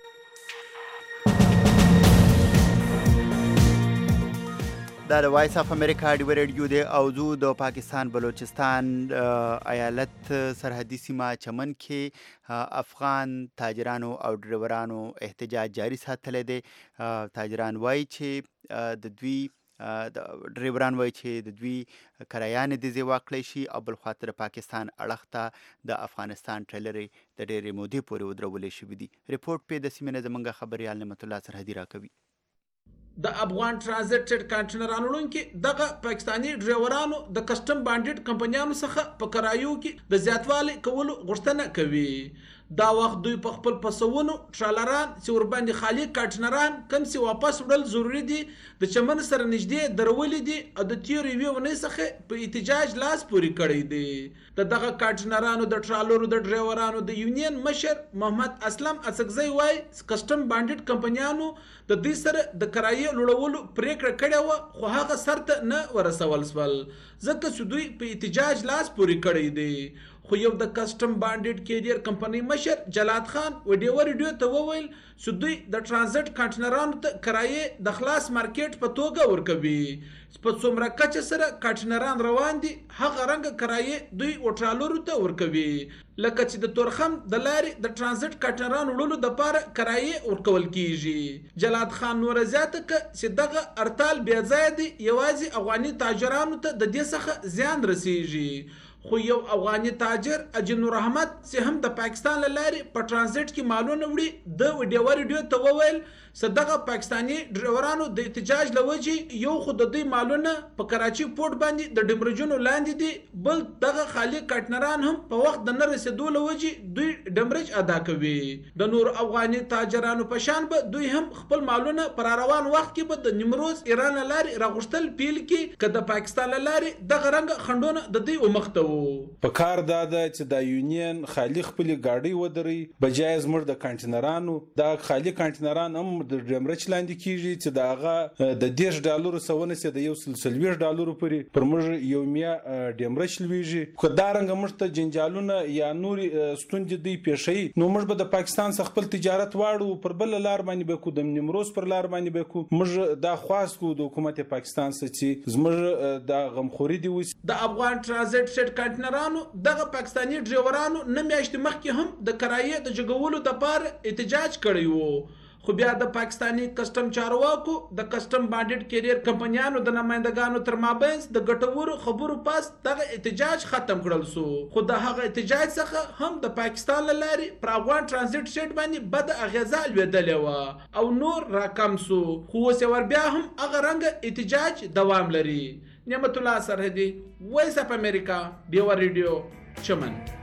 دا د وایس اف امریکا ډیو ریډیو دی او زه د پاکستان بلوچستان ایالت سرحدي سیمه چمن کې افغان تاجرانو او ډریورانو احتجاج جاری ساتلی دی. تاجران وایي چې د دوی ډریوران وایي چې د دوی کرایانې د ځای واقلی شي او بل خواته د پاکستان اړخ ته د افغانستان ټریلرې د ډېرې مودې پورې ودرولې شوي دي. ریپورټ پې د سیمې نه زموږ خبریال نعمت الله سرحدي راکوي. د افغان ټرانزیټ کنټینرانو وړونکي دغه پاکستاني ډریورانو د کسټم بانډیډ کمپنیانو څخه په کرایو کې د زیاتوالي کولو غوښتنه کوي. دا وخت دوی په خپل پسونو ټرالران چې ورباندې خالي کنټینران کم چې واپس وړل ضروري دي د چمن سره نږدې درولې دي او د تیرې یوې اونۍ څخه په احتجاج لاس پورې کړی دی. د دغه کنټینرانو د ټرالرو د ډریورانو د یونین مشر محمد اسلم اڅکزی وایي کسټم بانډیډ کمپنیانو د دوی سره د کرایې لوړولو پریکړه کړې وه خو هغه سرته نه ورسول شول ځکه چې دوی په احتجاج لاس پورې کړی دی. خو یو د کسټم بانډیډ کیریئر کمپنۍ مشر جلاد خان ډیو ریډیو ته وویل چې دوی د ټرانزیټ کنټینرانو ته کرایې د خلاص مارکیټ په توګه ورکوي. په څومره کچه سره کنټینران روان دي هغه رنګه کرایې دوی وټرالورو ته ورکوي. لکه چې د تورخم د لارې د ټرانزیټ کنټینران وړلو دپاره کرایې ورکول کیږي. جلاد خان نوره زیاته کړه چې دغه ارتال بې ځایه دی، یوازې افغاني تاجرانو ته د دې څخه زیان رسیږي. خو یو افغاني تاجر اجنور احمد چې هم د پاکستان له لارې په ترانزیت کې مالونه وړي د ویډیو ریډیو ته وویل صدقه پاکستاني ډرایورانو د احتجاج لوجې یو خو د دوی مالونه په کراچي پورت باندې د ډمرجونو لاندې دي بل دغه خالي کټنران هم په وخت د نه رسیدو لوجې دوی ډمرج ادا کوي د نور افغاني تاجرانو په شان به دوی هم خپل مالونه پر روان وخت کې به د نیمروز ایران لارې راغشتل پیل کې که د پاکستان لارې دغه رنګ خندونه د دوی ومخته وو په کار دا ده چې د یونین خالي خپل گاډي ودري بجای زمر د کانټینرانو د خالي کانټینران هم د ډمرچ لاندې کیږي چې داغه د $10 سونه سي د $140 پورې پر موږ یو میا ډمرچ لويږي خو دا رنګ موږ ته جنجالونه یا نور ستوندې دی پېښي نو موږ به د پاکستان څخه خپل تجارت واړو پر بل لار باندې به کو د نیمروز پر لار باندې به کو موږ دا خواست کو د حکومت پاکستان څخه چې زموږ د غمخوري دی وس د افغان ترانزیت شټ کانټینرانو دغه پاکستاني ډرایورانو نه میاشتې مخکې هم د کرایې د جګولو لپاره احتجاج کړی وو خو بیا د پاکستاني کسٹم چارواکو د کسٹم بانډډ کیریر کمپنیانو د نمائندګانو تر مابینځ د ګټورو خبرو پاس دغه احتجاج ختم کړل سو خو د هغه احتجاج څخه هم د پاکستان لارې پر افغان ترانزیت شټ باندې بد اغیزه لویدلې و او نور راکم سو خو اوس ور بیا هم هغه رنګ احتجاج دوام لري نعمت الله سرحدي وایس اف امریکا ډیو ریډیو چمن